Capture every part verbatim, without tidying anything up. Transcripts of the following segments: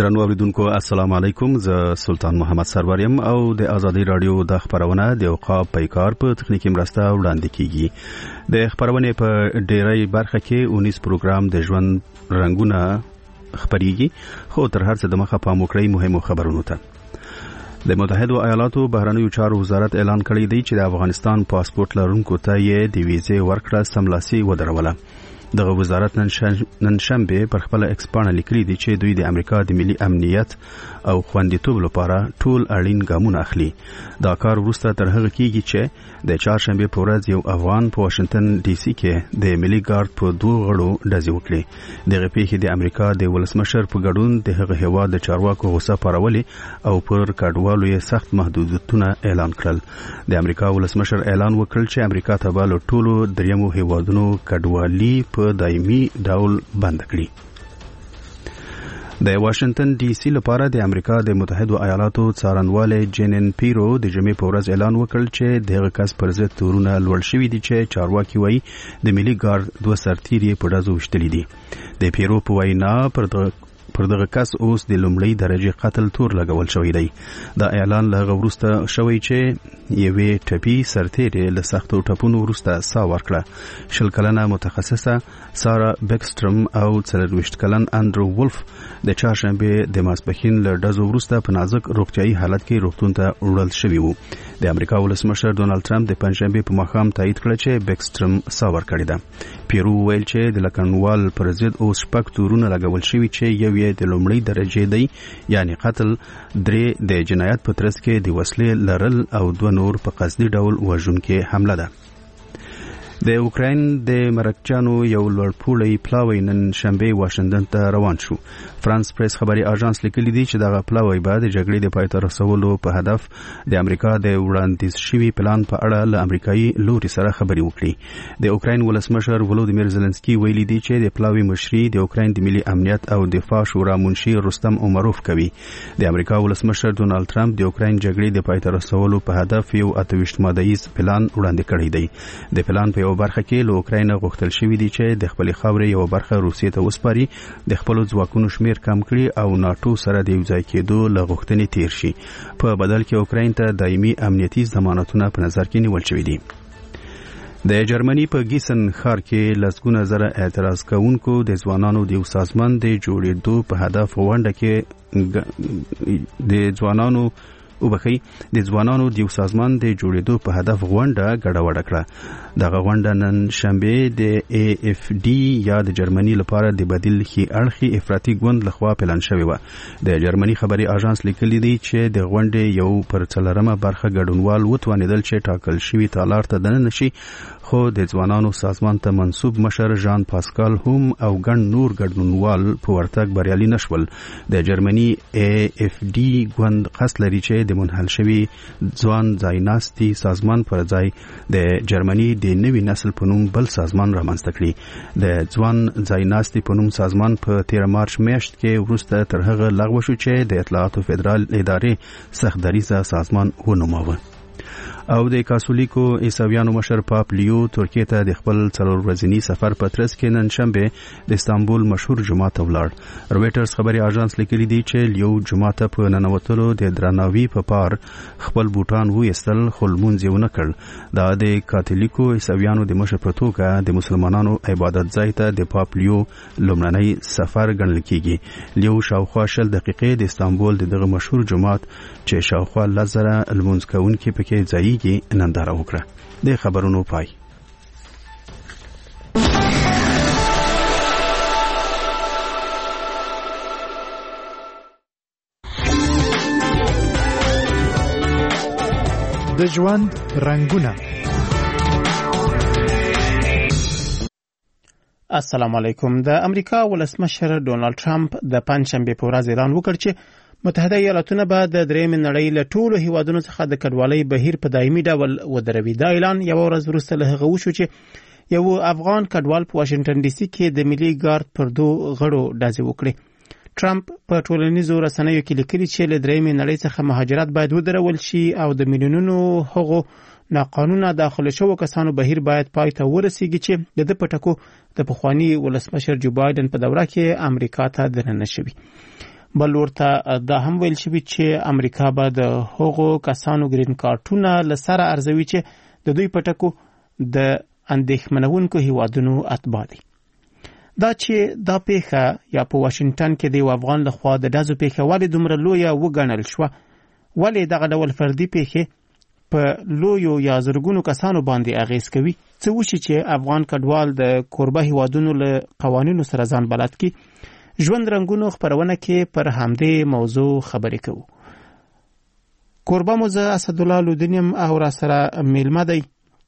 درنو اوریدونکو السلام علیکم، زه سلطان محمد سروریم او د ازادي رادیو د خبرونه د اوقاف پیکار په تخنیکی مرسته وړاندې کیږي. د خبرونه په ډیری برخه کې اونیس پروګرام د ژوند رنگونه خبريږي، خو تر هر څه د مخه پام وکړئ مهمو خبرونو ته. د متحده ایالاتو بهرنیو چارو وزارت اعلان کړی دی چې د افغانستان پاسپورت لرونکو ته یې د ویزې ورکړه سملاسي ودروله. دغه وزارت نن شنبه پر خپل ایکس پاڼه لیکلي دي چې دوی د امریکا د ملي امنیت او خوندیتوب لپاره ټول اړین ګامونه اخلي. دا کار وروسته تر هغه کېږي چې د چهارشنبه په ورځ یو افغان په واشنگټن ډي سي کې د ملي ګارد په دوه غړو ډزې وکړې. دغه پیښې د امریکا د ولسمشر په ګډون د هغه هیواد د چارواکو غوسه پارولې او پر کډوالو یې سخت محدودیتونه اعلان کړل. د امریکا ولسمشر اعلان وکړ چې امریکا ته به له ټولو دریمو هیوادونو کډوالي په دایمي ډول بند کړي. د واشنگټن ډي سي لپاره د امریکا د متحده ایالاتو څارنوال جینن پیرو د جمعې په ورځ اعلان وکړ چې دغه کس پر ضد تورونه لوړ شوي دي چې چارواکي وایي د ملي ګارد دوه سرتیري په ډزو وشتلي دي. د پیرو په وینا پر پر دغه کس اوس د لومړی درجه قتل تور لګول شوی دی. دا اعلان له وروسته شوی چې یوې ټپي سرتیري له سختو ټپونو وروسته سا ورکړه. شل کلنه متخصصه سارا بیکسترم او څلرویشت کلن اندرو ولف د چهارشنبه د ماسپښین له ډزو وروسته په نازک روغتیايي حالت کې روغتون ته وړل شوي وو. د امریکا ولسمشر ډونالد ټرمپ د پنځشنبه په ماښام تایید کړ چې بیکسترم سا ورکړی ده. پیرو ویل چې د لکنوال پر ضد اوس شپږ تورونه لګول شوي چې یو د لومړی درجه دی، یعنی قتل، درې د جنایت په ترڅ کې د وسلې لرل او دوه نور په قصدي ډول وژونکې حمله ده. د اوکراین د مرکچانو یو لوړپوړی پلاوی نن شنبه واشنگټن ته روان شو. فرانس پریس خبري اژانس لیکلی دی چې دغه پلاوی بعد د جګړې د پای ته رسولو په هدف د امریکا د وړاندیز شوي پلان په اړه له امریکایي لوري سره خبري وکړي. د اوکراین ولسمشر ولودیمیر زيلنسکي ویلي دی چې د پلاوی مشري د اوکراین د ملي امنیت او دفاع شورا منشي رستم عمروف کوي. د امریکا ولسمشر ډونالد ټرمپ د اوکراین جګړې د پای ته رسولو په هدف یو اتويشت مادهیز پلان وړاندې کړی دی. د پلان په برخه کې له اوکراین غوښتل شوی دی چې د خپل خاورې یو برخه روسیې ته وسپاري، د خپل ځواکونو شمیر کم کړي او ناتو سره د یوځای کېدو له غوښتنې تیر شي. په بدل کې اوکراین ته دایمي امنیتي ضمانتونه په نظر کې نیول شوي دي. د جرمني په گیسن ښار کې لسګونه زره اعتراض کوونکو د ځوانانو د یو سازمان د جوړېدو په هدف غونډه کې د ځوانانو وبخي د ځوانانو د یو سازمان د جوړېدو په هدف غونډه ګډوډه کړه. دغه غونډه نن شنبه د ای اف ډي یا د جرمني لپاره د بدیل خي اړخي افراطي ګوند لخوا پلان شوی و. د جرمني خبري اژانس لیکلی دی چې د غونډې یو پر څلرمه برخه ګډونوال وتوانیدل چې ټاکل شوی تالار ته دننه نشي، خو د ځوانانو سازمان ته منسوب مشر ژان پاسکال هم او ګڼ نور ګډونوال په ورتګ بریالي نشول. د جرمني ای اف ډي ګوند قصد لري چې د منحل شوی ځوان ځایناستي سازمان پر ځای د جرمني د نوي نسل په نوم بل سازمان رامنځته کړي. د ځوان ځایناستي په نوم سازمان په تیر مارچ میاشت کې وروسته تر هغه لغوه شو چې د اطلاعاتو فدرال ادارې سختدریزه سازمان ونوماوه. او د کاتولیکو عیسویانو مشر پاپ لیو ترکیه ته د خپل څلور ورځنی سفر په ترڅ کې نن شنبه د استانبول مشهور جومات ته ولاړ. رويټرز خبري اژانس لیکلی دی چې لیو جومات ته په ننوتلو د درناوي په پار خپل بوټان وېستل، خو لمونځ یې ونه کړ. دا د کاتولیکو عیسویانو د مشر په توګه د مسلمانانو عبادت ځای ته د پاپ لیو لومړنی سفر ګڼل کیږي. لیو شاوخوا شل دقیقې د استانبول دغه مشهور جومات چې شاوخوا لزره لمونځ کوونکي پکې ځای کې ننداره وکړه. د خبرونو پای. د ژوند رنگونه. السلام علیکم. د امریکا ولسمشر ډونالد ټرمپ د پنځشنبه په ورځ اعلان وکړ چې متحده ایالاتونه به د درېمې نړۍ له ټولو هیوادونو څخه د کډوالۍ بهیر په دایمي ډول ودروي. دا اعلان یو ورځ وروسته له هغه وشو چې یو افغان کډوال په واشنگټن ډي سي کې د ملي ګارد پر دوه غړو ډزې وکړې. ټرمپ په ټولنیزو رسنیو کې لیکلي چې له درېمې نړۍ څخه مهاجرت باید ودرول شي او د میلیونونو هغو ناقانونه داخله شوو کسانو بهیر باید پای ته ورسیږي چې د پټکو د پخوانی ولسمشر جو بایدن په دوره کې امریکا ته دننه شوی. بل ورته دا هم ویل شوی چې امریکا به د هغو کسانو ګرین کارتونه له سره ارزوي چې د دوی په ټکو د اندېښمنونکو هیوادونو اتباع دي. دا چې دا پیښه یا په واشنگټن کې د افغان لخوا د ډزو پیښه ولې دومره لویه وګڼل شوه، ولې دغه ډول فردي پیښې په لویو یا زرګونو کسانو باندې اغیز کوي، څه وشي چې افغان کډوال د کوربه هیوادونو له قوانینو سره ځان بلد کی. ژوند رنګونو خبرونه کې پر همدې موضوع خبرې کوو. کوربه مو زه اسدالله لودینیم او را سره میلمه دی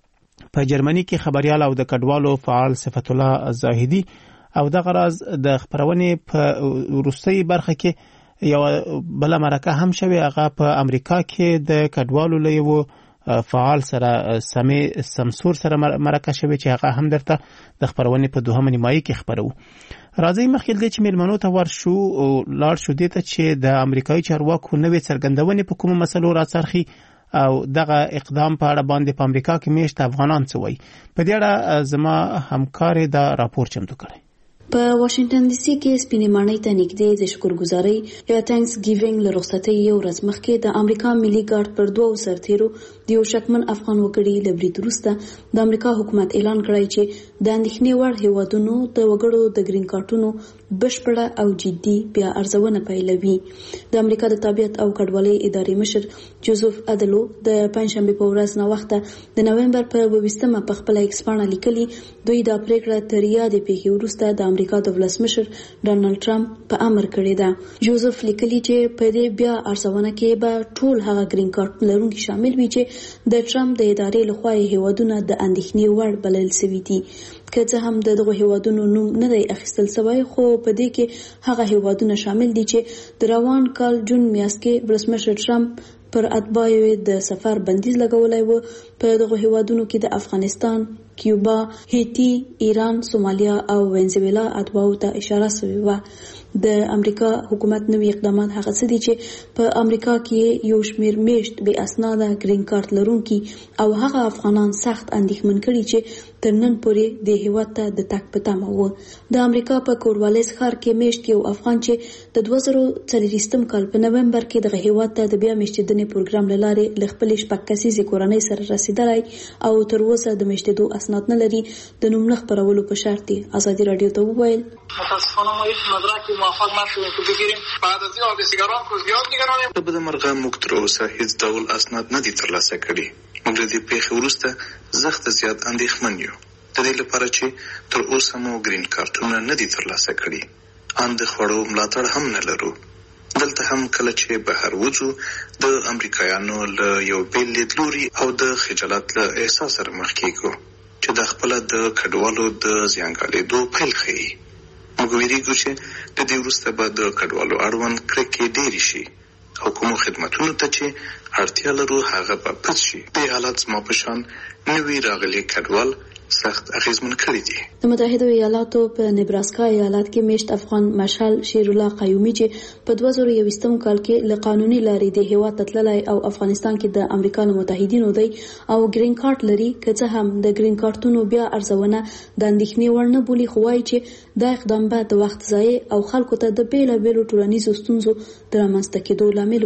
په جرمني کې خبريال او د کډوالو فعال صفت الله زاهدي، او دغه راز د خبرونې په وروستۍ برخه کې یو بل مرکه هم شوی، هغه په امریکا کې د کډوالو له یو فعال سره سمي سمسور سره مرکه شوی چې هغه هم درته د خبرونې په دوهمه نیمایي کې خبرو. راځي مخکې د چې میلمنو ته ورشو او لاړ شو دې ته چې د امریکایي چارواکو نوې څرګندونې په کومه مسلو راڅرخي او دغه اقدام په اړه باندې په امریکا کې میشت افغانان څه وایي. په دې اړه زما همکار دا راپور چمتو کړی. په واشنگټن ډي سي کې سپینې ماڼۍ ته نږدې د شکرګزارۍ یا تانکس ګیوینګ له رخصتۍ یو ورځ مخکې د امریکا ملي ګارد پر دوو سرتیرو د یو شکمن افغان وګړي له برید وروسته د امریکا حکومت اعلان کړی چې د اندېښنې وړ هیوادونو د وګړو د ګرین کارتونو بشپړه او جدي بیا ارزونه پیلوي. د امریکا د طبيعت او کډوالۍ ادارې مشر جوزف ادلو د پنځشنبه په ورځ نو وخت د نومبر په اوویشتمه په خپل ایکس باندې لیکلي دوی د پریکړه تر یادې پیښې وروسته د امریکا د ولسمشر ډانلډ ټرمپ په امر کړی ده. جوزف لیکلي چې په دې بیا ارزونه کې به ټول هغه ګرین کارت لرونکي شامل وي چې د ټرمپ د ادارې لخوا هیوادونه د اندېښنې وړ بلل شوي دي. که څه هم دغه هیوادونو نوم نه دی اخیستل شوی، خو په دې کې هغه هیوادونه شامل دي چې د روان کال جون میاشت کې ولسمشر ټرمپ پر اتباعو د سفر بندیز لګولای و. په دغه هیوادونو کې د افغانستان، کیوبا، هیتی، ایران، سومالیا او وینزویلا اتباعو ته اشاره شوی و. د امریکا حکومت نوی اقدامات هغه څه دي چې په امریکا کې یو شمیر میشت بې اسناده ګرین کارت لرونکي او هغه افغانان سخت اندېښمن کړي چې تر نن پورې د هیواد ته د تګ په تمه وو. د امریکا په کوروالیس ښار کې میشت یو افغان چې د دوه زره څلوېښتم کال په نومبر کې دغه هیواد ته د بیا میشتېدنې پروګرام له لارې له خپلې شپږ کسیزې کورنۍ سره رسېدلی او تر اوسه د میشتېدو اسناد نه لري، د نوم نه خپرولو په شرط یې ازادي راډیو ته وویل متاسفانه ما هیچ مدرکی موفق نشدیم که بگیریم. بعد از این آبسیگران که زیاد نگرانیم. په بده مرغه موږ تر اوسه هیڅ ډول اسناد نه دي ترلاسه کړي. موږ د دې پیښې وروسته زخت زیات اندېښمن یو، د دې لپاره چې تر اوسه مو ګرین کارتونه نه دي ترلاسه کړي. ان د خوړو ملاتړ هم نه لرو. دلته هم کله چې بهر وځو د امریکایانو له یو بېل لیدلوري او د خجالت له احساس سره مخ کېږو چې د خپله د کډوالو د زیانګالېدو پیل ښیي. موږ ویریږو چې د دې وروسته به د کډوالو اړوند کرکې ډېرې شي او کومو خدمتونو ته چې اړتیا لرو هغه به پټ شي. دې حالت زما په شان نوي راغلي کډوال سخت اغیزمن کړی دي. د متحده ایالاتو په نیبراسکا ایالت کې میشت افغان مشال شیر الله قیومي چې په دوه زره یوویشتم کال کې له قانوني لارې د هیواد ته تللی او افغانستان کې د امریکا له متحدینو دی او ګرین کارت لري، که څه هم د ګرین کارتونو بیا ارزونه د اندېښنې وړ نه بولي، خو وایي چې دا اقدام به د وخت ضایع او خلکو ته د بېلابېلو ټولنیزو ستونزو د رامنځته کېدو لامل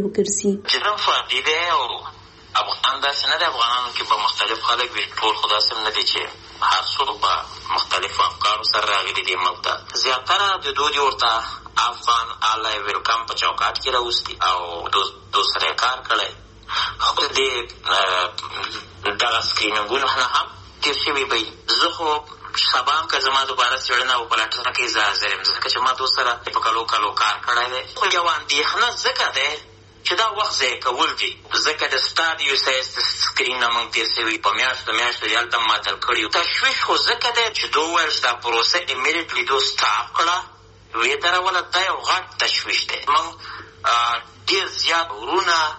وګرځي. افغان داسې نه دی، افغانانو کې به مختلف خلک وي، ټول خو داسې نه دي چې هر څوک به مختلفو افکارو سره راغلي دي ملک ته. زیاتره د دودي ورته افغان آلی ویلکم په چوکاټ کې راوستي او دو سره یې کار کړی. خو د دغه سکرینینګونو نه هم تېر شوي به وي. زه خو سبا هم که زما دوباره څېړنه وپلټنه کې زه حاضر یم، ځکه چې ما دو سره په کلو کلو کار کړی دی. خو یوه اندېښنه ځکه دی چې دا وخت ضایع کول دي، ځکه د ستا د یو سایز سکرین نه موږ تېر شوي په میاشتو میاشتو یې هلته معطل کړي. تشویش خو ځکه دی چې دو وویل چې دا پروسه امیډیټلي دو سټاپ کړه، ویې دروله. دا یو غټ تشویش دی. موږ ډېر زیات ورونه،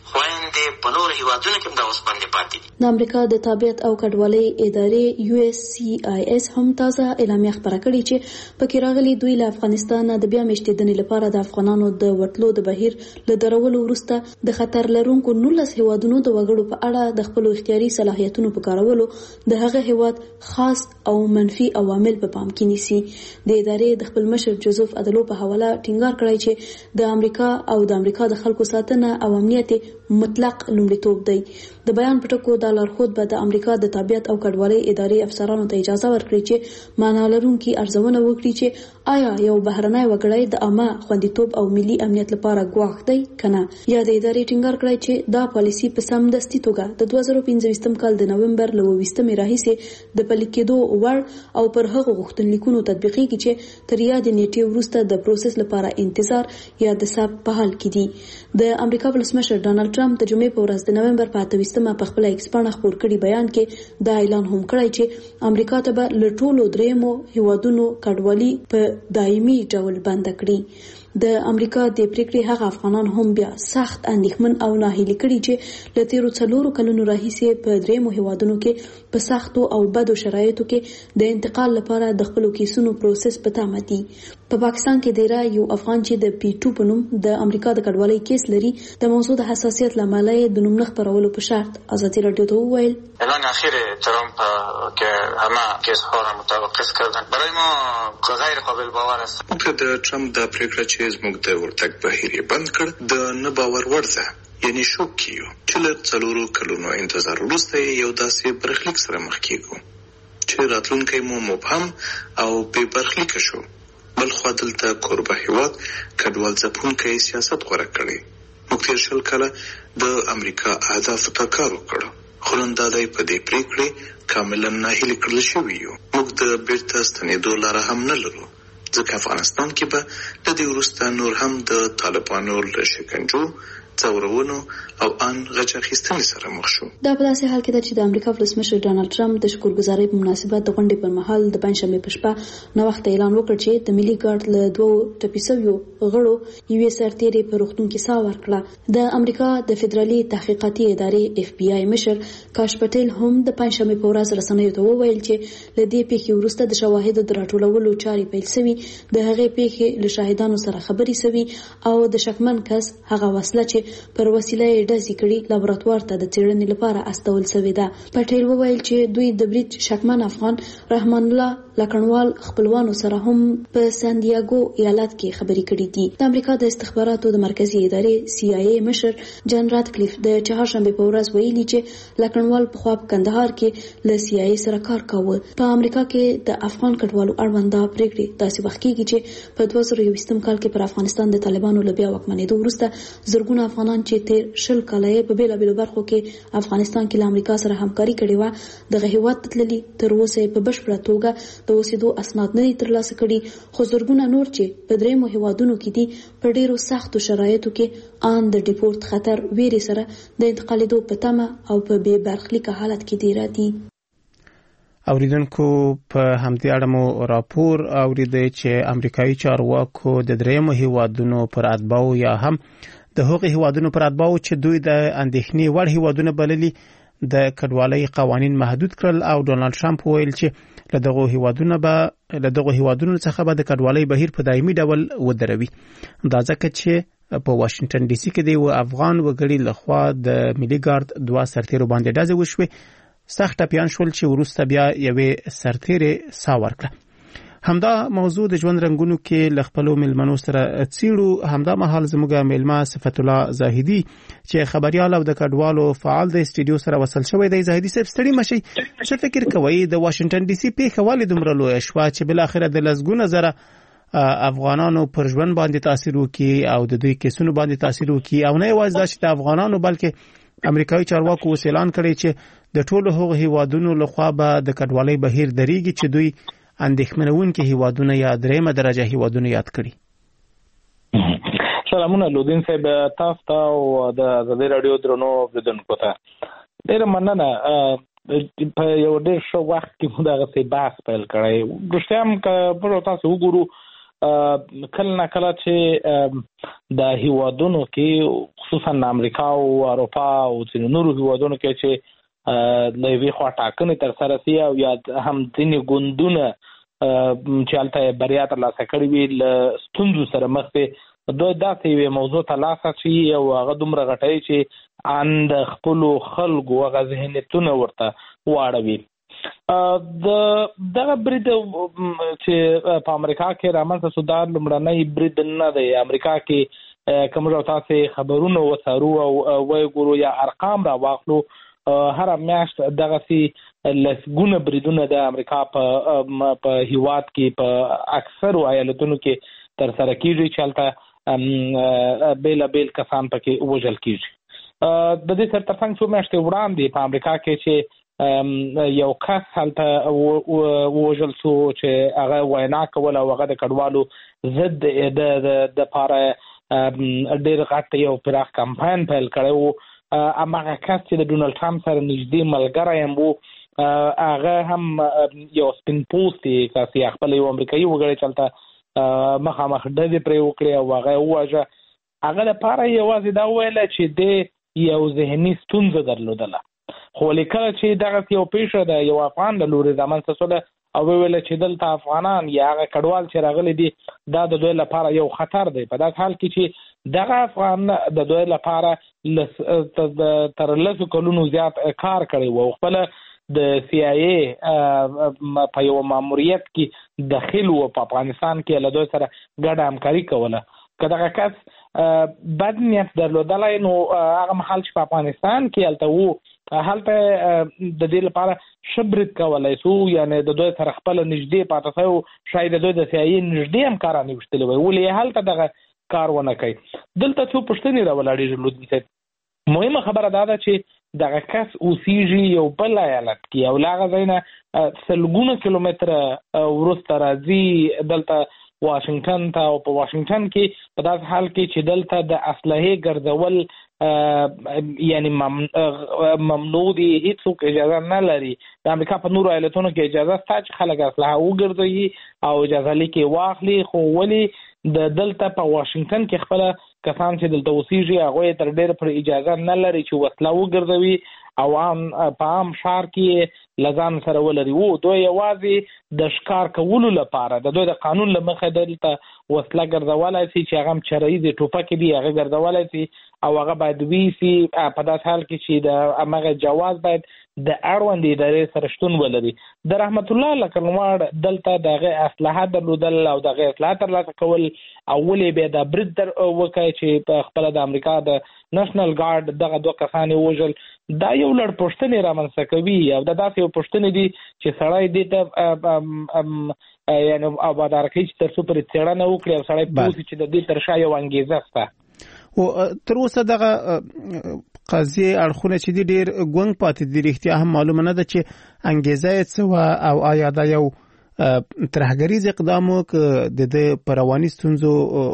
خويندې په نورو هیوادونو کې هم دا اوس باندې پاتې دي. د امریکا د تابعیت او کډوالۍ ادارې یو اس سی آی اس هم تازه اعلامیه خپره کړې چې پکې راغلي دوی له افغانستان د بیا میشتېدنې لپاره د افغانانو د وټلو د بهیر له درولو وروسته د خطر لرونکو نولس هیوادونو د وګړو په اړه د خپل اختیاري صلاحیتونو په کارولو د هغه هیواد خاص او منفي عوامل په پام کې نیسي. د ادارې د خپل مشر جوزف ادلو په حواله ټینګار کړی چې د امریکا او د امریکا د خلکو ساتنه او امنیت مطلق لومړیتوب دی. د بیان په ټکو د لارښود به د امریکا د تابعیت او کډوالۍ ادارې افسرانو ته اجازه ورکړي چې معنا لرونکي ارزونه وکړي چې آیا یو بهرنی وګړی د عامه خوندیتوب او ملي امنیت لپاره ګواښ دی کنه. یا د ادارې ټینګار کړی چې دا پالیسي په سمدستي توګه د دوه زره پنځه کال د نومبر له اوویشتمې راهیسې د پلي کېدو وړ او پر هغو غوښتنلیکونو تطبیقېږي چې تر یادې نیټې وروسته د پروسس لپاره انتظار یا د ثبت په حال کې دي. د امریکا ولسمشر ډانلډ ټرمپ د جمعې په ورځ د نومبر په اته ویشتمه په خپل ایکس پاڼه خپور کړي بیان کې دا اعلان هم کړی چې امریکا ته به له ټولو دریمو هیوادونو کډوالي په دایمي ډول بند کړي. د امریکا د پریکړې هغه افغانان هم بیا سخت اندېښمن او ناهیلي کړي چې له تیرو څلورو کلونو راهیسې په دریمو هیوادونو کې په سختو او بدو شرایطو کې د انتقال لپاره د خپلو کیسونو پروسس په تمه دي. په پاکستان کې دیره یو افغان چې د پی ټو په نوم د امریکا د کډوالۍ کیس لري د موضوع د حساسیت له امله د نوم نه خپرولو په شرط ازادي رادیو ته وویل اعلان اخیر ترامپ که همه کیس ها را متوقف کردن برای ما غیر قابل باور است. که د ټرمپ د پریکړه چې زموږ د ورتګ بهیر بند کړ د نه باور وړ ده یعنی شوک کیو چې له څلورو کلونو انتظار وروسته یو داسې برخلیک سره مخ کیږو چې راتلونکی مو مبهم او بې برخلیکه شو. بل خوا دلته کوربه هیواد کډوال ځپونکی سیاست غوره کړی. موږ تېر شل کاله د امریکا اهدافو ته کار وکړ خو نن دا دی په دې پریکړې کاملا ناهیلي کړل شوي یو. موږ د بیرته ستنېدو لاره هم نه لرو ځکه افغانستان کې به له دې وروسته نور هم د طالبانو له شکنجو ځورونو او ان غچ اخیستنې سره مخ شو. دا په داسې حال کې ده چې د امریکا ولسمشر ډانلډ ټرمپ د شکرګزارۍ په مناسبت د غونډې پر مهال د پنځشنبې په شپه نوښت اعلان وکړ چې د ملي ګارد له دوو ټپي شویو غړو یوې سرتیرې په روغتون کې ساه ورکړه. د امریکا د فدرالي تحقیقاتي ادارې اف بی آی مشر کاش پټیل هم د پنځشنبې په ورځ رسنیو ته وویل چې له دې پیښې وروسته د شواهدو د راټولولو چارې پیل شوي، د هغې پیښې له شاهدانو سره خبرې شوي او د شکمن کس هغه وسله چې پر وسیله یې ډزې کړي لابراتوار ته د څېړنې لپاره استول شوې ده. پټیل وویل چې دوی د برید شکمن افغان رحمان الله لکنوال خپلوانو سره هم په سان دیاګو ایالت کې خبرې کړې دي. د امریکا د استخباراتو د مرکزی ادارې سی آی ای مشر جان راتکلیف د چهارشنبې په ورځ ویلي چې لکنوال په خوا په کندهار کې له سی آی ای سره کار کاوه. په امریکا کې د افغان کډوالو اړوند دا پریکړې داسې وخت کېږي چې په دوه زره یوویشتم کال کې پر افغانستان د طالبانو له بیا واکمنېدو وروسته زرګونه افغانان چې تیر شل کاله په بیلابیلو برخو کې افغانستان کې له امریکا سره همکاري کړې وه دغه هیواد ته تللي تر اوسه په بشپړه توګه د اوسېدو اسناد نه دي ترلاسه کړي، خو زرګونه نور چې په دریمو هیوادونو کې دي په ډیرو سختو شرایطو کې ان د ډیپورت خطر ویرې سره د انتقالېدو په تمه او په بې برخلیکه حالت کې دیره دي. اوریدونکو په همدې اړه مو راپور اوریدی چې امریکایي چارواکو د دریمو هیوادونو پر اتباعو یا هم د هغو هیوادونو پر اتباعو چې دوی د اندېښنې وړ هیوادونه بللي د کډوالۍ قوانین محدود کړل او ډونالډ ټرمپ ویل چې له دغو هیوادونو به له دغو هیوادونو څخه به د کډوالۍ بهیر په دایمي ډول ودروي. دا ځکه چې په واشنگټن ډي سي کې د یو افغان وګړي لخوا د ملي ګارد دوه سرتیرو باندې ډزې وشوې. سخت ټپیان شول چې وروسته بیا یوې سرتیرې ساه ورکړه. همدا موضوع د ژوند رنګونو کې له خپلو مېلمنو سره څېړو. همدا مهال زموږ مېلمه صفت الله زاهدي چې خبریال او د کډوالو فعال د اسټوډیو سره وصل شوی دی. زاهدي صاحب ستړي مشئ، څه فکر کوئ د واشنګټن ډي سي پیښه ولې دومره لویه شوه چې بالاخره د لسګونه زره افغانانو پر ژوند باندې تاثیر وکړي او د دوی کیسونو باندې تاثیر وکړي، او نه یوازې دا چې د افغانانو بلکې امریکایي چارواکو اوس اعلان کړی چې د ټولو هغو هیوادونو لخوا به د کډوالۍ بهیر دریږي چې دوی اندېښمنونکي هیوادونه یا دریمه درجه هیوادونه یاد کړي. سلامونه لودین صاحب، تاسو ته او د ازادي رادیو درنو اوریدونکو ته ډېره مننه. په یو ډېر ښه وخت کې موږ دغسې بحث پیل کړی. رښتیا هم که په تاسو وګورو کله نه کله چې د هیوادونو کې خصوصا امریکا او اروپا او ځینو نورو هیوادونو کې چې د یوې خوا ټاکنې ترسره شي او یا هم ځینې ګوندونه چې هلته بریا ترلاسه کړې وي له ستونزو سره مخ دي، دوی داسې یوې موضوع ته لاس اچوي او هغه دومره غټوي چې ان د خپلو خلکو هغه ذهنیتونه ورته واړوي. د دغه برید چې په امریکا کې رامنځته شو دا لومړنی برید نه دی. امریکا کې کوم ډول تاسې خبرونه وڅارو او وګورو یا ارقام را واخلو، هر میاشت دغسې لسګونه بریدونه د امریکا په په هیواد کې په اکثرو ایالتونو کې ترسره کیږي چې هلته بېلابېل کسان پکې وژل کیږي. د دې سره ترڅنګ څو میاشتې وړاندې په امریکا کې چې یو کس هلته ووژل شو چې هغه وینا کوله او هغه د کډوالو ضد د دپاره ډېر غټ یو پراخ کمپاین پیل کړی و. هماغه کس چې د ډونالډ ټرمپ سره نږدې ملګری هم و، هغه هم یو سپین پوستي کس یا خپل یو امریکایي وګړی چې هلته مخامخ ډزې پرې وکړې او هغه وواژه. هغه دپاره یوازې دا وویله چې دی یو ذهني ستونزه درلودله، خو لیکله چې دغسې یو پیښه د یو افغان له لورې رامنځته شوله او وویله چې دلته افغانان یا هغه کډوال چې راغلي دي دا د دوی لپاره یو خطر دی، په داسې حال کې چې دغه افغان د دوی لپاره تر لسو کلونو زیات کار کړی و او خپله د سی آی ای په یو ماموریت کې داخل و په افغانستان کې له دوی سره ګډه همکاري کوله. که دغه کس بد نیت درلودلی نو هغه مهال چې په افغانستان کې هلته و هلته د دې لپاره ښه برید کولی شو، یعنې د دوی سره خپله نږدې پاته شوی و، شاید د دوی د سی آی ای نږدې همکاران یې ویشتلي وی، ولې هلته دغه کار ونه کوي. دلته څو پوښتنې راولاړېږي لودي صاحب. مهمه خبره دا ده چې دغه کس اوسیږي یو بل ایالت کې او له هغه ځای نه سلګونه کیلومتره وروسته راځي دلته واشنگټن ته، او په واشنگټن کې په داسې حال کې چې دلته د اسلحې ګرځول یعنی ممنوع دي، هیڅوک اجازه نه لري. د امریکا په نورو ایالتونو کې اجازه شته چې خلک اسلحه وګرځوي او اجازه لیکې واخلي، خو ولې د دلته په واشنگټن کې خپله کسان چې دلته اوسیږي هغوی تر ډېره پر اجازه نه لري چې وسله وګرځوي او عام په عام ښار کې له ځان سره ولري. و دوی یوازې د ښکار کولو لپاره د دوی د قانون له مخې دلته وسله ګرځولی شي چې هغه هم چراییزې ټوپکې دي هغه ګرځولی شي او هغه باید ویسي په داسې حال کې چې د همغه جواز باید د اړوندې ادارې سره شتون ولري. د رحمت الله لکنواړ دلته د هغې اسلحه درلودل او د هغې اسلحه ترلاسه کول او ولې بیا دا برید در وکړی چې په خپله د امریکا د نشنل ګارډ دغه دوه کسان یې وژل، دا یو لړ پوښتنې رامنځته کوي او دا داسې یو پوښتنې دي چې سړی دې ته یعنې ابادار کوي چې تر څو پرې څېړنه وکړي او سړی پوه شي چې د دې تر شا یو انګېزه شته. او تر اوسه دغه قضیې اړخونه چې دي ډېر ګونګ پاتې دي، رښتیا هم معلومه نه ده چې انګېزه یې څه وه او آیا دا یو ترهګریز اقدام و که د دې په رواني ستونزو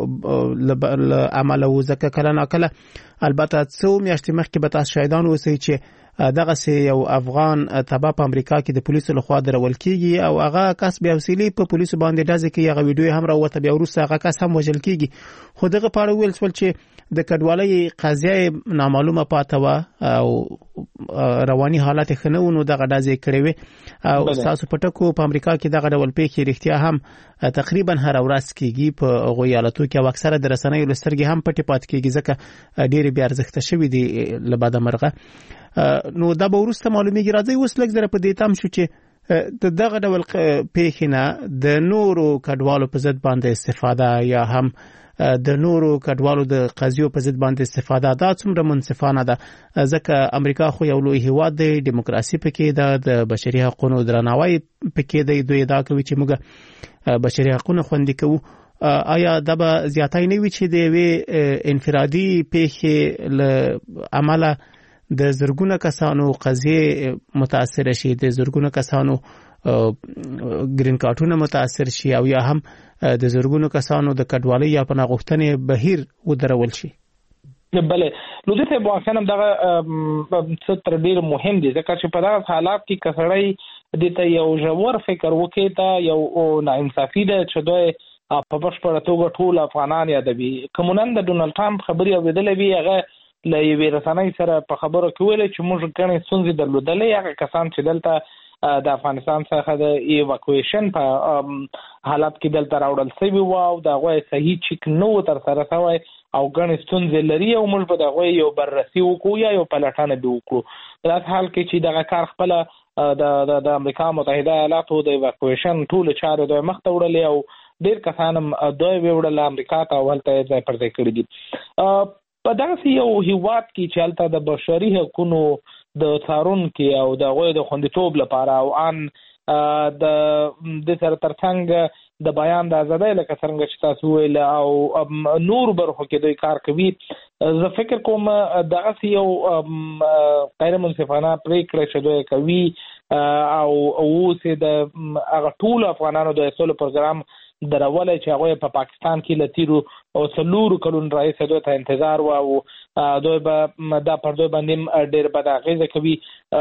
له امله و. ځکه کله ناکله البته څو میاشتې مخکې به تاسو شاهدان اوسئ چې دغسې یو افغان تباه په امریکا کې د پولیسو لخوا درول کېږي او هغه کس بې حوصلې په پولیسو باندې ډزې کوي، هغه ویډیو هم راووته، بیا وروسته هغه کس هم وژل کېږي. خو دغه په اړه ویل شول چې د کډوالۍ قضیه نامعلومه پاته وه او رواني حالت یې ښه نه و، نو دغه ډزې کړې وې او ستاسو په ټکو په امریکا کې دغه ډول پیښې رښتیا هم تقریبا هره ورځ کېږي په هغو ایالتو کې او اکثره د رسنیو له سترګې هم پټې پاتې کېږي ځکه ډېرې بې ارزښته شوي دي له بده مرغه. نو دا به وروسته معلومیږي. راځئ اوس لږ ذره په دې تم شو چې د دغه ډول پیښې نه د نورو کډوالو په ضد باندې استفاده یا هم د نورو کډوالو د قضیو په ضد باندې استفاده دا څومره منصفانه ده، ځکه امریکا خو یو لوی هیواد دی، دیموکراسي پکې ده، د بشري حقونو درناوی پکې دی، دوی ادعا کوي چې موږ بشري حقونه خوندي کوو. آیا دا به زیاتی نه وي چې د یوې انفرادي پیښې له امله د زرګونه کسانو قضیې متاثر شي، د زرګونه کسانو ګرین کارتونه متاثر شي او یا هم د زرګونو کسانو د کډوالۍ یا پناه غوښتنې بهیر ودرول شي؟ بله نو دې ته واقعا دغه څه تر ډېر مهم دي ځکه چې په دغه حالات کې که سړی دې ته یو ژور فکر وکړي ته یو ناانصافي ده چې دوی په بشپړه توګه ټول افغانان یادوي. کومنن د ډونالد ټرمپ خبري اوریدلې وی هغه له یوې رسنۍ سره په خبرو کې ویل چې موږ ګڼې ستونزې درلودلې. هغه کسان چې دلته د افغانستان څخه د ایواکویشن په حالت کې دلته راوړل شوي وو او د هغوی صحیح چیک نه و ترسره شوی او ګڼې ستونزې لري او موږ به د هغوی یو بررسي وکړو یا یو پلټنه به وکړو. په داسې حال کې چې دغه کار خپله د د امریکا متحده ایالاتو د ایواکویشن ټولې چارې دوی مخته وړلې او ډېر کسان هم دوی وړل امریکا ته او هلته یې ځای پر ځای کړي دي. په دغسې یو هیواد کې چې هلته د بشري حقونو د څارونکي او د هغوی د خوندیتوب لپاره او ان د دې سره ترڅنګ د بیان د ازادۍ لکه څرنګه چې تاسو ویل او نور برخو کې دوی کار کوي، زه فکر کوم دغسې یو غیر منصفانه پرېکړه چې دوی کوي او اوس یې د هغه ټولو افغانانو د سولې پروګرام درولی چې هغوی په پاکستان کې له تیرو او څلورو کلونو راهیسې دوی ته انتظار و او دوی به دا پر دوی باندې ډېر بد اغېزه کوي.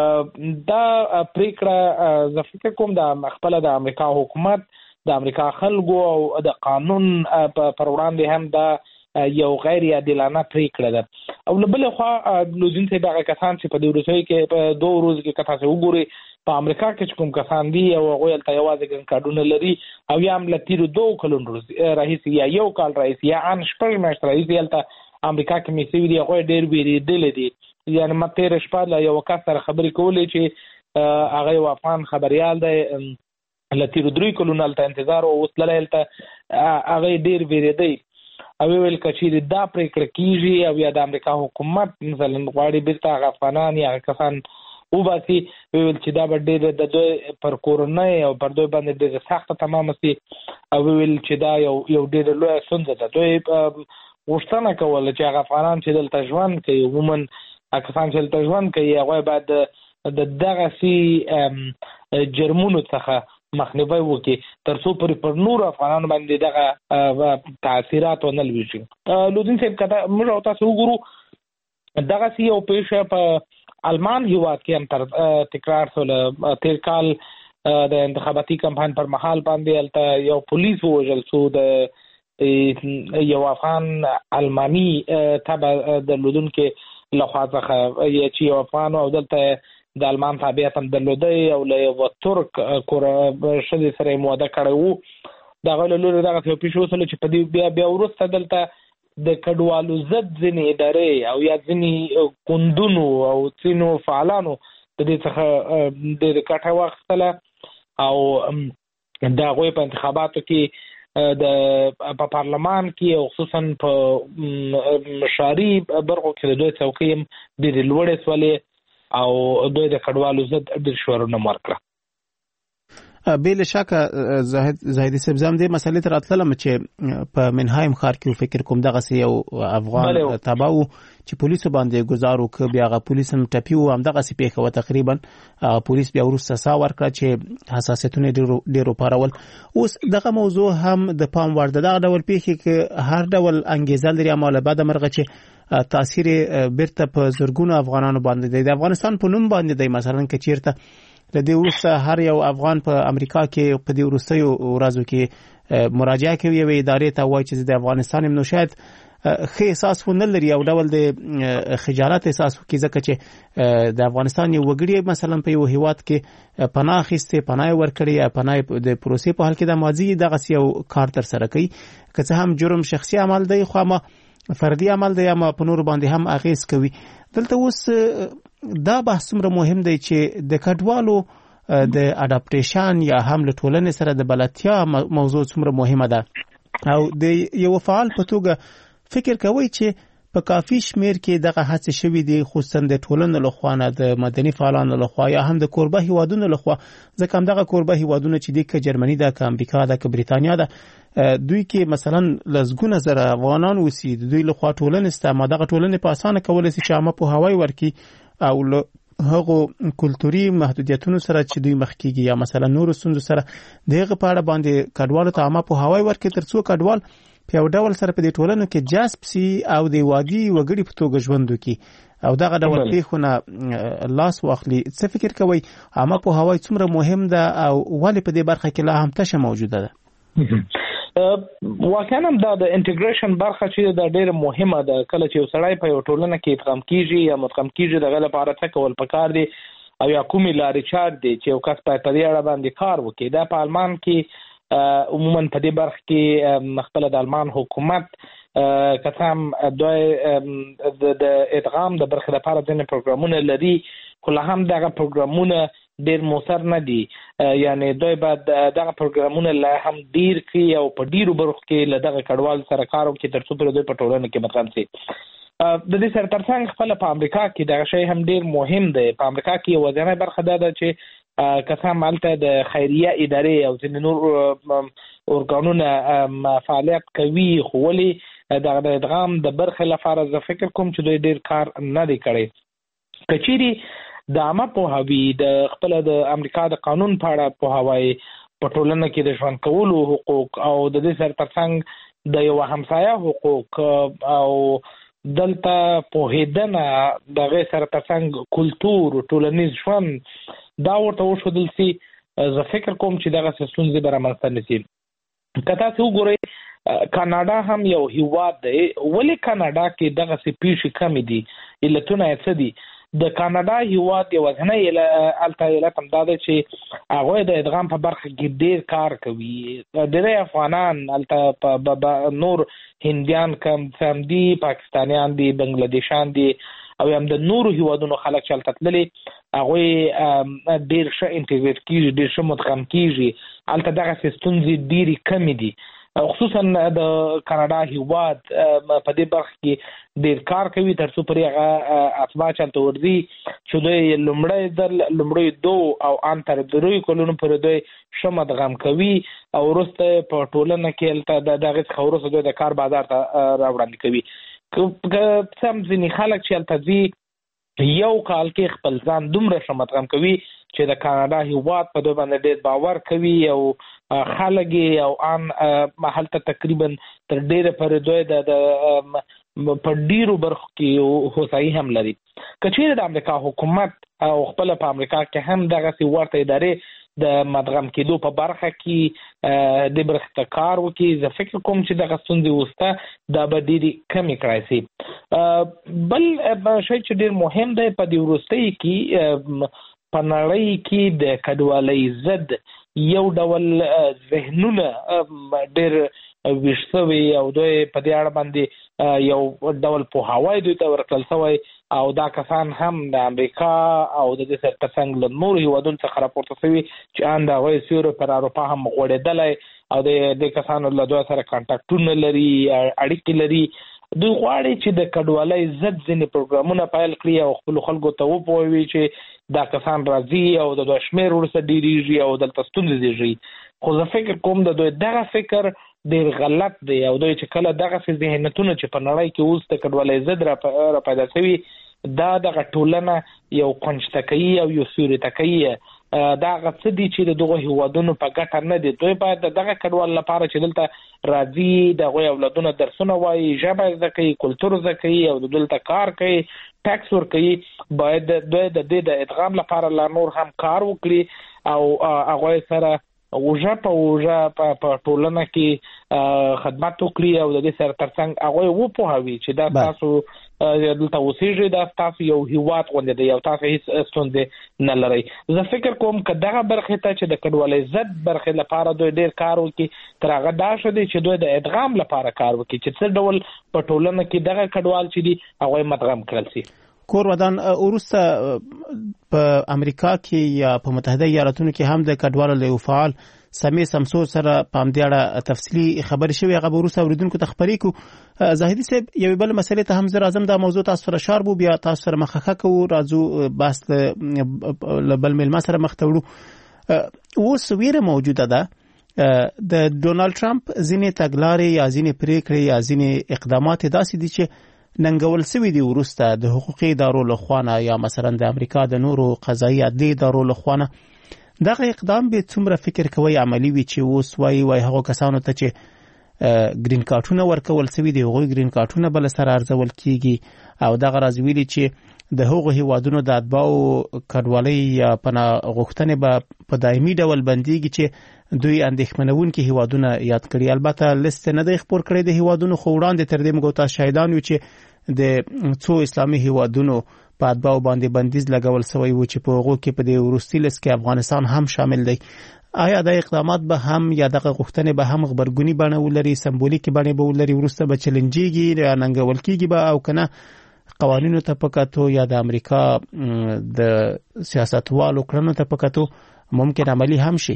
دا پرېکړه زه فکر کوم د خپله د امریکا حکومت د امریکا خلکو او د قانون پر وړاندې هم دا یو غیر عادلانه پرېکړه ده. او له بلې خوا لودین صاحب هغه کسان چې په دې وروستیو کې په دوه ورځو کې که تاسو وګورئ په امریکا کې چې کوم کسان دي او هغوی هلته یوازې ګرین کارډونه لري او یا هم له تېرو دوو کلونو راهیسې یا یو کال راهیسې یا ان شپږ میاشتې راهیسې هلته امریکا کې مې سوي دي، هغوی ډېر وېرېدلي دي. یعنې ما تېره شپه له یوه کس سره خبرې کولې چې هغه یو افغان خبریال دی، له تېرو درې کلونو هلته انتظار او اوس تللی هلته، هغه یې ډېر وېرېدی او ویل که چېرې دا پرېکړه کېږي او یا د امریکا حکومت مثلا غواړي بېرته هغه افغانان یا هغه کسان وباسي، ویل چې دا به ډېر د دوی پر کورنۍ او پر دوی باندې ډېره سخته تمامه سي او ویل چې دا یو یو ډېره لویه ستونزه ده. دوی غوښتنه کوله چې هغه افغانان چې دلته ژوند کوي، عموما هغه کسان چې دلته ژوند کوي، هغوی باید د دغسې جرمونو څخه مخنیوی وکړي تر څو پورې پر نورو افغانانو باندې دغه تاثیرات ونه لویږي. لودین صاحب که موږ او تاسو وګورو دغسې یو پیښه په آلمان هیواد کې هم تر تکرار شوله. تیر کال د انتخاباتي کمپاین پر مهال باندې هلته یو پولیس ووژل شو د یو افغان الماني تبع درلودونکي لخوا څخه، چې یو افغان او دلته د آلمان تابعیت هم درلودی او له یو ترک ښځې سره یې واده کړی و. د هغوی له لورې دغسې یو پیښه وشوله چې په دې بیا بیا وروسته دلته د کډوالو ضد ځینې ادارې او یا ځینې ګوندونو او ځینو فعالانو د دې څخه ډېره ګټه واخیستله او د هغوی په انتخاباتو کې د په پارلمان کې او خصوصا په ښاري برخو کې د دوی څوکۍ هم ډېرې لوړې شولې او دوی د کډوالو ضد ډېر شعارونه هم ورکړه. بې له شکه زاهدي صاحب زه هم دې مسئلې ته راتللم چې په منهایم ښار کې فکر کوم دغسې یو افغان تبع و چې پولیسو باندې ګزار وکړه، بیا هغه پولیس هم ټپي و، همدغسې پېښه وه تقریبا. هغه پولیس بیا وروسته ساه ورکړه چې حساسیتونه یې ډېر وپارول. اوس دغه موضوع هم د پام وړ ده. دغه ډول پېښې کې هر ډول انګېزه لري، اما له بده مرغه چې تاثیر یې بیرته په زرګونو افغانانو باندې دی، د افغانستان په نوم باندې دی. مثلا که چېرته د دې وروسته هر یو افغان په امریکا کې په دې وروستیو ورځو کې مراجعه کوي یوې ادارې ته، وایي چې د افغانستان یم، نو شاید ښه احساس ونه لري او ډول د خجالت احساس وکړي، ځکه چې د افغانستان یو وګړي مثلا په یو هیواد کې پناه اخیستې، پناه یې ورکړې یا پناه د پروسې په حال کې د ماضي دغسې یو کار ترسره کوي، که څه هم جرم شخصي عمل دی خو اما فردي عمل دی، اما په نورو باندې هم اغېز کوي. دلته اوس دا بحث څومره مهم دی چې د کډوالو د اډاپټیشن یا هم له ټولنې سره د بلدتیا موضوع څومره مهمه ده او د یو فعال په توګه فکر کوي چې په کافي شمیر کې دغه هڅې شوي دي، خصوصا د ټولنې لخوا نه، د مدني فعالانو لخوا یا هم د کوربه هیوادونو لخوا، ځکه همدغه کوربه هیوادونه چې دي، که جرمني ده، که امریکا ده، که بریتانیا ده، دوی کې مثلا لسګونه زره افغانان اوسي، د دوی لخوا ټولنې شته، اما دغه ټولنې په اسانه کولی شي چې عامه پوهاوی ورکړي او له هغو کلتوري محدودیتونو سره چې دوی مخ کېږي یا مثلا نورو ستونزو سره د هغه په اړه باندې کډوالو ته عامه پوهاوی ورکړي، تر څو کډوال په یو ډول سره په دې ټولنو کې جذب سي او د وادي وګړي په توګه ژوند وکړي او دغه ډول پیښونه لاس واخلي. څه فکر کوئ عامه پوهاوی څومره مهم ده او ولې په دې برخه کې لا هم تشه موجوده ده؟ واقعا هم دا د انټیګریشن برخه چې دا ډېر مهمه ده. کله چې یو سړی په یو ټولنه کې ادغام کیږي یا مدغم کیږي دغه لپاره څه کول پکار دي او یا کومې لارې چارې دي چې یو کس په دې اړه باندې کار وکړي. دا په آلمان کې عموما په دې برخه کې خپل د آلمان حکومت کسام دوی د ادغام د برخه لپاره ځینې پروګرامونه لري، خو لا هم دغه پروګرامونه ډیر موثر نه دي. یعنی دوی باید دغه پروګرامونه لا هم ډیر کړي او په ډیرو برخو کې له دغه کډوال سره کار وکړي ترڅو پر دوی په ټولنه کې مدغم شي. د دې سره ترڅنګ خپل په امریکا کې دغه شی هم ډیر مهم دی. په امریکا کې یو ځانګړې برخه ده چې کسان هلته د خیریه ادارې او ځینې نور ارګانونه فعالیت کوي، خو ولې دغه د ادغام د برخې لپاره زه فکر کوم چې دوی ډیر کار نه دی کړی. که چیرې د عامه پوهاوی د خپل د امریکا د قانون په اړه پوهاوی په ټولنه کې د ژوند کولو حقوق او د دې سره ترڅنګ د یو همسایه حقوق او دلته پوهېدنه دغه سره ترڅنګ کلتور ټولنیز ژوند دا ورته وښودل سي، زه فکر کوم چې دغه ستونزې به رامنځته نه سي. که تاسو وګورئ کاناډا هم یو هیواد دی. ولې کاناډا کې دغسې پیښې کمې دي؟ علتونه یې څه دي؟ د کاناډا هیواد یوازینی هلته علت همدا دی چې هغوی د ادغام په برخه کې ډېر کار کوي. ډېری افغانان هلته نور هندیان کم هم دي، پاکستانیان دي، بنګلادیشان دي او هم د نورو هیوادونو خلک چې هلته تللي هغوی ډېر ښه انټیګریټ کېږي، ډېر ښه مدغم کېږي. هلته دغسې ستونزې ډېرې کمې دي. خصوصا د کاناډا هیواد په دې برخه کې ډېر کار کوي ترڅو پرې هغه اسباب چلته ورځي چې دوی لومړی ځل لومړی دو او ان تر دروي کلونو پورې دوی ښه مدغم کوي او وروسته په ټولنه کې هلته د دغې څخه وروسته دوی د کار بازار ته راوړاندې کوي. که سم ځینې خلک چې هلته ځي یو کال کې خپل ځان دومره ښه مدغم کوي چې د کاناډا هیواد په دوی باندې ډېر باور کوي او خلک او ان هلته تقریبا تر ډېره پورې دوی د په ډېرو برخو کې هوسایي هم لري. که چیرې د امریکا حکومت او خپله په امریکا کې هم دغسې ورته ادارې د مدغم کېدو په برخه کې د برخې ته کار وکړي، زه فکر کوم چې دغه ستونزې وروسته دا به ډېرې کمې کړای شي. بل شی چې ډېر مهم دی په دې وروستۍ کې په نړۍ کې د کډوالۍ ضد یو ډول ذهنونه ډېر ویښ شوي او دوی په دې اړه باندې یو ډول پوهاوی دوی ته ورکړل شوی او دا کسان هم د امریکا او د دې سره ترڅنګ له نورو هیوادونو څخه راپورته شوي چې ان د هغوی سیوری پر اروپا هم غوړېدلی او د دې کسانو له دوی سره کانټاکټونه لري، اړیکې لري. دوی غواړي چې د کډوالۍ ضد ځینې پروګرامونه پیل کړي او خپلو خلکو ته وپوهوي چې دا کسان راځي او د دوی شمېر وروسته ډېرېږي او دلته ستونزې زېږي. خو زه فکر کوم د دوی دغه فکر ډېر غلط دی او دوی چې کله دغسې ذهنیتونه چې په نړۍ کې اوس د کډوالۍ ضد را پیدا شوي دا دغه ټولنه یو کونجته کوي او یو سیورته کوي. دا هغه څه دي چې د دغو هیوادونو په ګټه نه دي. دوی باید د دغه کډوال لپاره چې دلته راځي د هغوی اولادونه درسونه وایي، ژبه زده کوي، کلتور زده کوي او دلته کار کوي، ټیکس ورکوي، باید دوی د دې د ادغام لپاره لا نور هم کار وکړي او هغوی سره اوژه په اوژه په ټولنه کې خدمت وکړي او د دې سره ترڅنګ هغوی وپوهوي چې دا تاسو دلته اوسېږئ، دا تاسو یو هیواد غوندې دی او تاسو هېڅ ستونزې نه لرئ. زه فکر کوم که دغه برخې ته چې د کډوالۍ ضد برخې لپاره دوی ډېر کار وکړي تر هغه دا ښه دی چې دوی د ادغام لپاره کار وکړي چې څه ډول په ټولنه کې دغه کډوال چې دي هغوی مدغم کړل شي. کور ودان وروسته په امریکا کې یا په متحده ایالاتونو کې هم د کډوالو له یو فعال سمې سمسور سره په همدې اړه تفصیلي خبرې شوې، هغه به وروسته اورېدونکو ته خپرې کړو. زاهدي صاحب یوې بلې مسلې ته هم زه راځم، دا موضوع تاسو سره شار بو بیا تاسو سره مخه کوو، راځو بحث له بل میلمه سره مخ ته وړو. اوس ویره موجوده ده د ډونالډ ټرمپ ځینې تګلارې یا ځینې پریکړې یا ځینې اقدامات داسې دي چې ننګول سوي دي وروسته د حقوقي ادارو لخوا نه یا مثلا د امریکا د نورو قضایي عدلي ادارو لخوا نه. دغه اقدام به څومره فکر کوي عملی وي چې اوس وایي وایي هغو کسانو ته چې ګرین کارتونه ورکول سوي دي هغوی ګرین کارتونه بل سره ارزول کیږي او دغه راز ویلي چې د هغو هیوادونو د اتباعو کډوالۍ یا پناه غوښتنې به په دایمي ډول بنديږي چې دوی اندېښمنونکي هیوادونه یاد کړي. البته لیست نه دی خپور کړی د هیوادونو، خو وړاندې تر دې موږ تاسو شاهدان یو چې د څو اسلامي هیوادونو په اتباعو باندې بندیز لګول شوی و چې په هغو کې په دې وروستي لیست کې افغانستان هم شامل دی. آیا د اقدامات به هم یا دغه غوښتنې به هم خبرګونی بڼه ولري، سمبولیکي بڼه به ولري، وروسته به چیلنجيږي یا ننګول کېږي به، او کنه قوانینو ته پکاتو یا د امریکا د سیاستوالو کړنو ته پکاتو ممکن عملی هم شي؟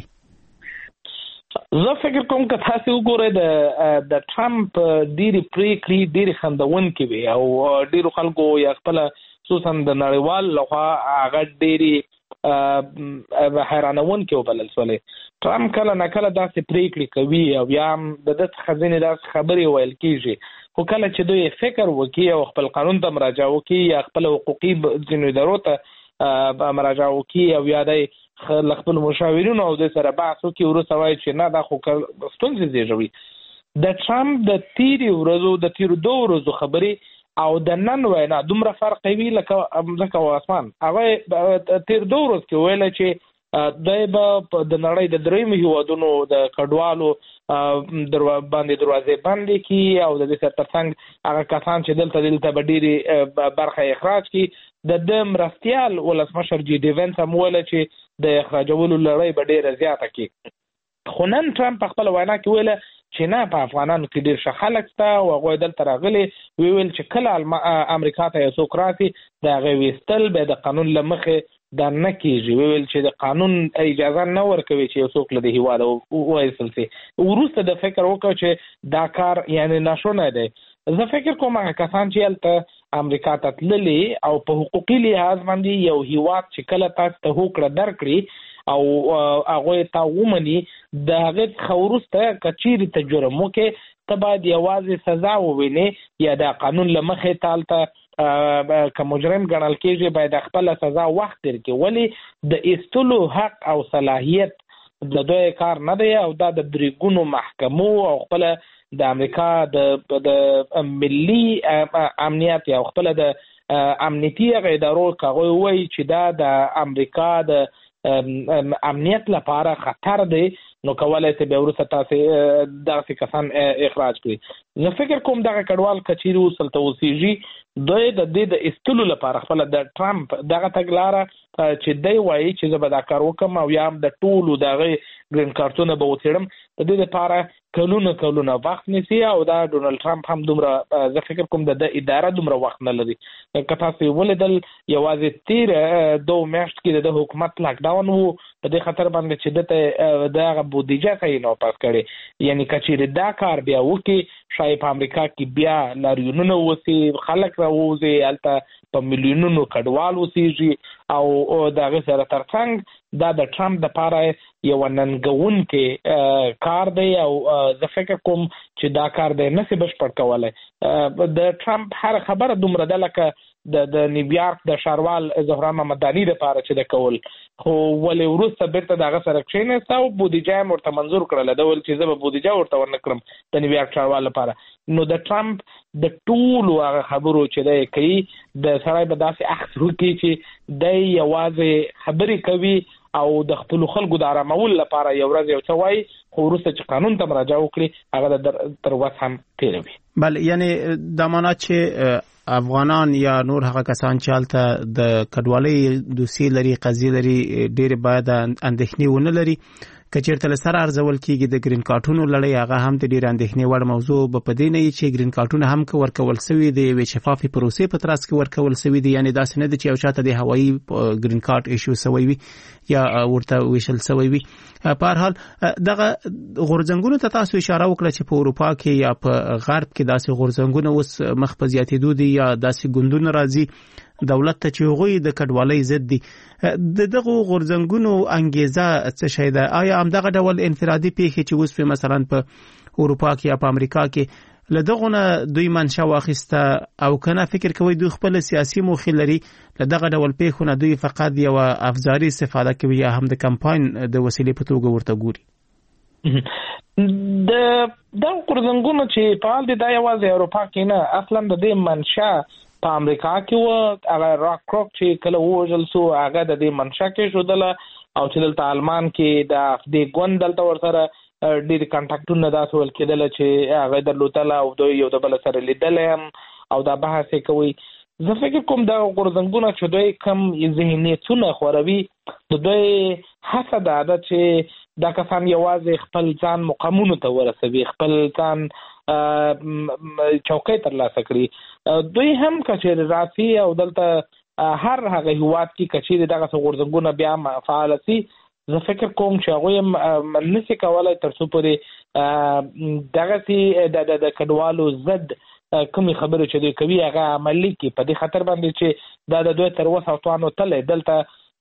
زه فکر کوم که تاسو وګورئ د د ټرمپ ډېری پریکړې ډېری خندونکې وي او ډېرو خلکو یا خپل خصوصا د نړیوال لخوا هغه ډېری حیرانونکې وبلل شولې. ټرمپ کله نه کله داسې پریکړې کوي او یا د ده څخه ځینې داسې خبرې ویل کېږي، خو کله چې دوی فکر وکړي او خپل قانون ته مراجعه وکړي یا خپل حقوقي ځینو ادارو ته مراجعه وکړي او یا د خپل مشاورینو او د سره بحث وکړي، وروسته وایي چې نه دا خو ستونزې زیږوي. د ټرمپ د تیرې ورځو د تیرو دوه ورځو خبرې او د نن وینا دومره فرق کوي لکه ځمکه او اسمان. هغه تیر دوه ورځو کې ویل چې دوی به د نړۍ د دریمو هیوادونو د کډوالو باندې دروازې بندې کړي او د دې سره ترڅنګ هغه کسان چې دلته دلته به ډېرې برخه اخراج کړي. د ده مرستیال ولسمشر جي ډي وینس هم ویل چې د اخراجولو لړۍ به ډېره زیاته کړي. خو نن ټرمپ په خپله وینا کې ویل چې نه، په افغانانو کې ډېر ښه خلک شته او هغوی دلته راغلي. ویل چې کله امریکا ته یو څوک راسي د هغې ویستل به د قانون له مخې دا نه کېږي. ویل چې د قانون اجازه نه ورکوي چې یو څوک له دې هېواده وایستل شي. وروسته د فکر وکړ چې دا کار یعنې ناشونی دی. زه فکر کوم هغه کسان چې هلته امریکا ته تللي او په حقوقي لحاظ باندې یو هېواد چې کله تاسو ته هوکړه درکړي او هغوی ته ومني، د هغې څخه وروسته که چیرې ته جرم وکړې ته باید یوازې سزا ووینې یا د قانون له مخې ته هلته که مجرم ګڼل کېږي باید خپله سزا وخت تېر کړي. ولې د ایستلو حق او صلاحیت د دوی کار نه دی او دا د دریګونو محکمو او خپله د امریکا د ملي امنیت یا خپله د امنیتي هغه ادارو که هغوی وایي چې دا د امریکا د امنیت لپاره خطر دی، نو کولای شي بیا وروسته تاسې داسې کسان اخراج کړي. زه فکر کوم دغه کډوال که چیرې اوس هلته اوسېږي، دوی د دې د ایستلو لپاره خپله د ټرمپ دغه تګلاره چې دی وایي چې زه به دا کار وکړم او یا هم د ټولو د هغې ګرین کارتونه به وڅېړم، د دې لپاره کلونه کلونه وخت نیسي او دا ډونالډ ټرمپ هم دومره زه فکر کوم د ده اداره دومره وخت نه لري. که تاسو ولیدل یوازې تېره دوه میاشت کې د ده حکومت لاکډاون و، په دې خاطر باندې چې ده ته د هغه بودیجه صحیح نه پاس کړې. یعنې که چېرې دا کار بیا وکړي شاید په امریکا کې بیا لاریونونه وسي، خلک راووځي، هلته په میلیونونو کډوال اوسېږي او د هغې سره ترڅنګ دا د ټرمپ دپاره یوه ننګونکی کار دی او زه فکر کوم چې دا کار دی نسي بشپړ کولی. د ټرمپ هر خبره دومره ده لکه د د نیویارک د ښاروال زهرا ممداني دپاره چې د کول، خو ولې وروسته بیرته د هغه سره کښېنېسته او بودیجه یې ورته منظور کړله. ده ویل چې زه به بودیجه ورته ورنه کړم د نیویارک ښاروال لپاره. نو د ټرمپ د ټولو هغه خبرو چې دی کوي، د سړی به داسې اخذ وکړي چې دی یوازې خبرې کوي او د خپلو خلکو د آرامولو لپاره یو ورځ یو څه وایي، خو وروسته چې قانون ته مراجعه وکړي هغه د تر وس هم تېروي. بله، یعنې دا معنا چې افغانان یا نور هغه کسان چې هلته د کډوالۍ دوسیې لري، قضیې لري، ډېرې باید اندېښنې ونه لري. که چېرته له سره ارزول کېږي د ګرین کارټونو لړۍ، هغه هم د ډېرې اندېښنې وړ موضوع به په دې نه وي چې ګرین کارټونه هم که ورکول سوي د یوې شفافې پروسې په ترڅ کې ورکول سوي دي. یعنې داسې نه ده چې یو چا ته د هوایي ګرین کارټ ایشو سوی وي یا ورته ویشل سوی وي. په هر حال دغه غورځنګونو ته تاسو اشاره وکړه چې په اروپا کې یا په غرب کې داسې غورځنګونه اوس مخ په زیاتېدو دي یا داسې ګوندونه راځي دولت ته چې هغوی د کډوالۍ ضد دي. د دغو غورځنګونو انګیزه څه شی ده؟ آیا همدغه ډول انفرادي پیښې چې اوس مثلا په اروپا کې یا په امریکا کې له دغو نه دوی منشا واخیسته او که نه فکر کوي دوی خپل سیاسي موخې لري، له دغه ډول پیښو نه دوی فقط یوه افزاري استفاده کوي یا هم د کمپاین د وسیلې په توګه ورته ګوري؟ د دغو غورځنګونو چې فعال دي دا یوازې اروپا کې نه، اصلا د دې منشا په امریکا کې و هغه راک کروک چې کله وژل سو هغه د دې منشا کې شو دله او چې دلته آلمان کې د افدی ګوند دلته ورسره ډېر کانټاکټونه داسې ول کېدل چې هغه درلودله او دوی یو د بل سره لیدلی هم او دا بحث یې کوي. زه فکر کوم دا غورځنګونه چې دوی کم ذهنیتونه خوروي د دوی هڅه دا ده چې دا کسان یوازې خپل ځان مقامونو ته ورسوي، خپل ځان چوکۍ ترلاسه کړي. دوی هم که چېرې راسي او دلته هر هغه هیواد کې که چېرې دغسې غورځنګونه بیا فعاله سي، زه فکر کوم چې هغوی هم نشي کولی تر څو پورې دغسې د کډوالو ضد کومې خبرې چې دوی کوي هغه عملي کړي. په دې خاطر باندې چې دا د دوی تر اوسه توانو تللی دلته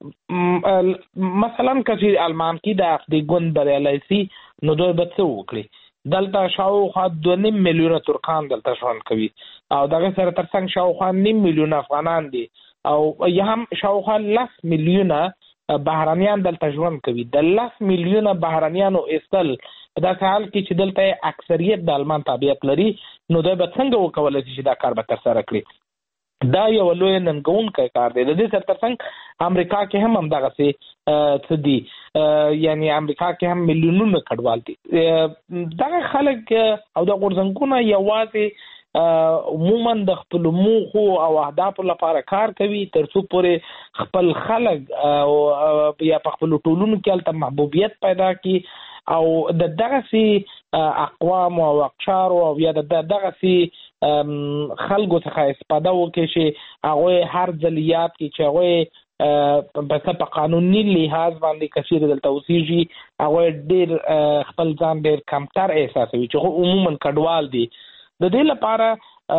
مثلا که چې آلمان کې د افدی ګوند بریالی سي نو دوی به څه وکړي؟ دلته شاوخوا دوه نیم میلیونه ترکان دلته ژوند کوي او دغه سره تر څنګ شاوخوا نیم میلیونه افغانان دي او یا هم شاوخوا لس میلیونه بهرنیان دلته ژوند کوي. د لس میلیونه بهرنیانو ایستل په داسې حال کې چې دلته اکثریت د آلمان تابعیت لري نو دوی به څنګه وکولی شي چې دا کار به ترسره کړي؟ دا یو لوی ننګونکی کار دی. د دې سره تر څنګ امریکا کې هم همدغسې څه دي، یعنی امریکا کې هم میلیونونه کډوال دي. دغه خلک او د غورځنګونه یوازې عموما د خپلو موخو او اهدافو لپاره کار کوي تر څو پورې خپل خلک یا په خپلو ټولنو کې هلته محبوبیت پیدا کړي او د دغسې اقوامو او اقشارو او یا د دغسې خلکو څخه استفاده وکړي چې هغوی هر ځل یاد کړي چې هغوی په په قانوني لحاظ باندې که چېرې دلته اوسېږي هغوی ډېر خپل ځان ډېر کمتر احساسوي چې عموما کډوال دي. د دې لپاره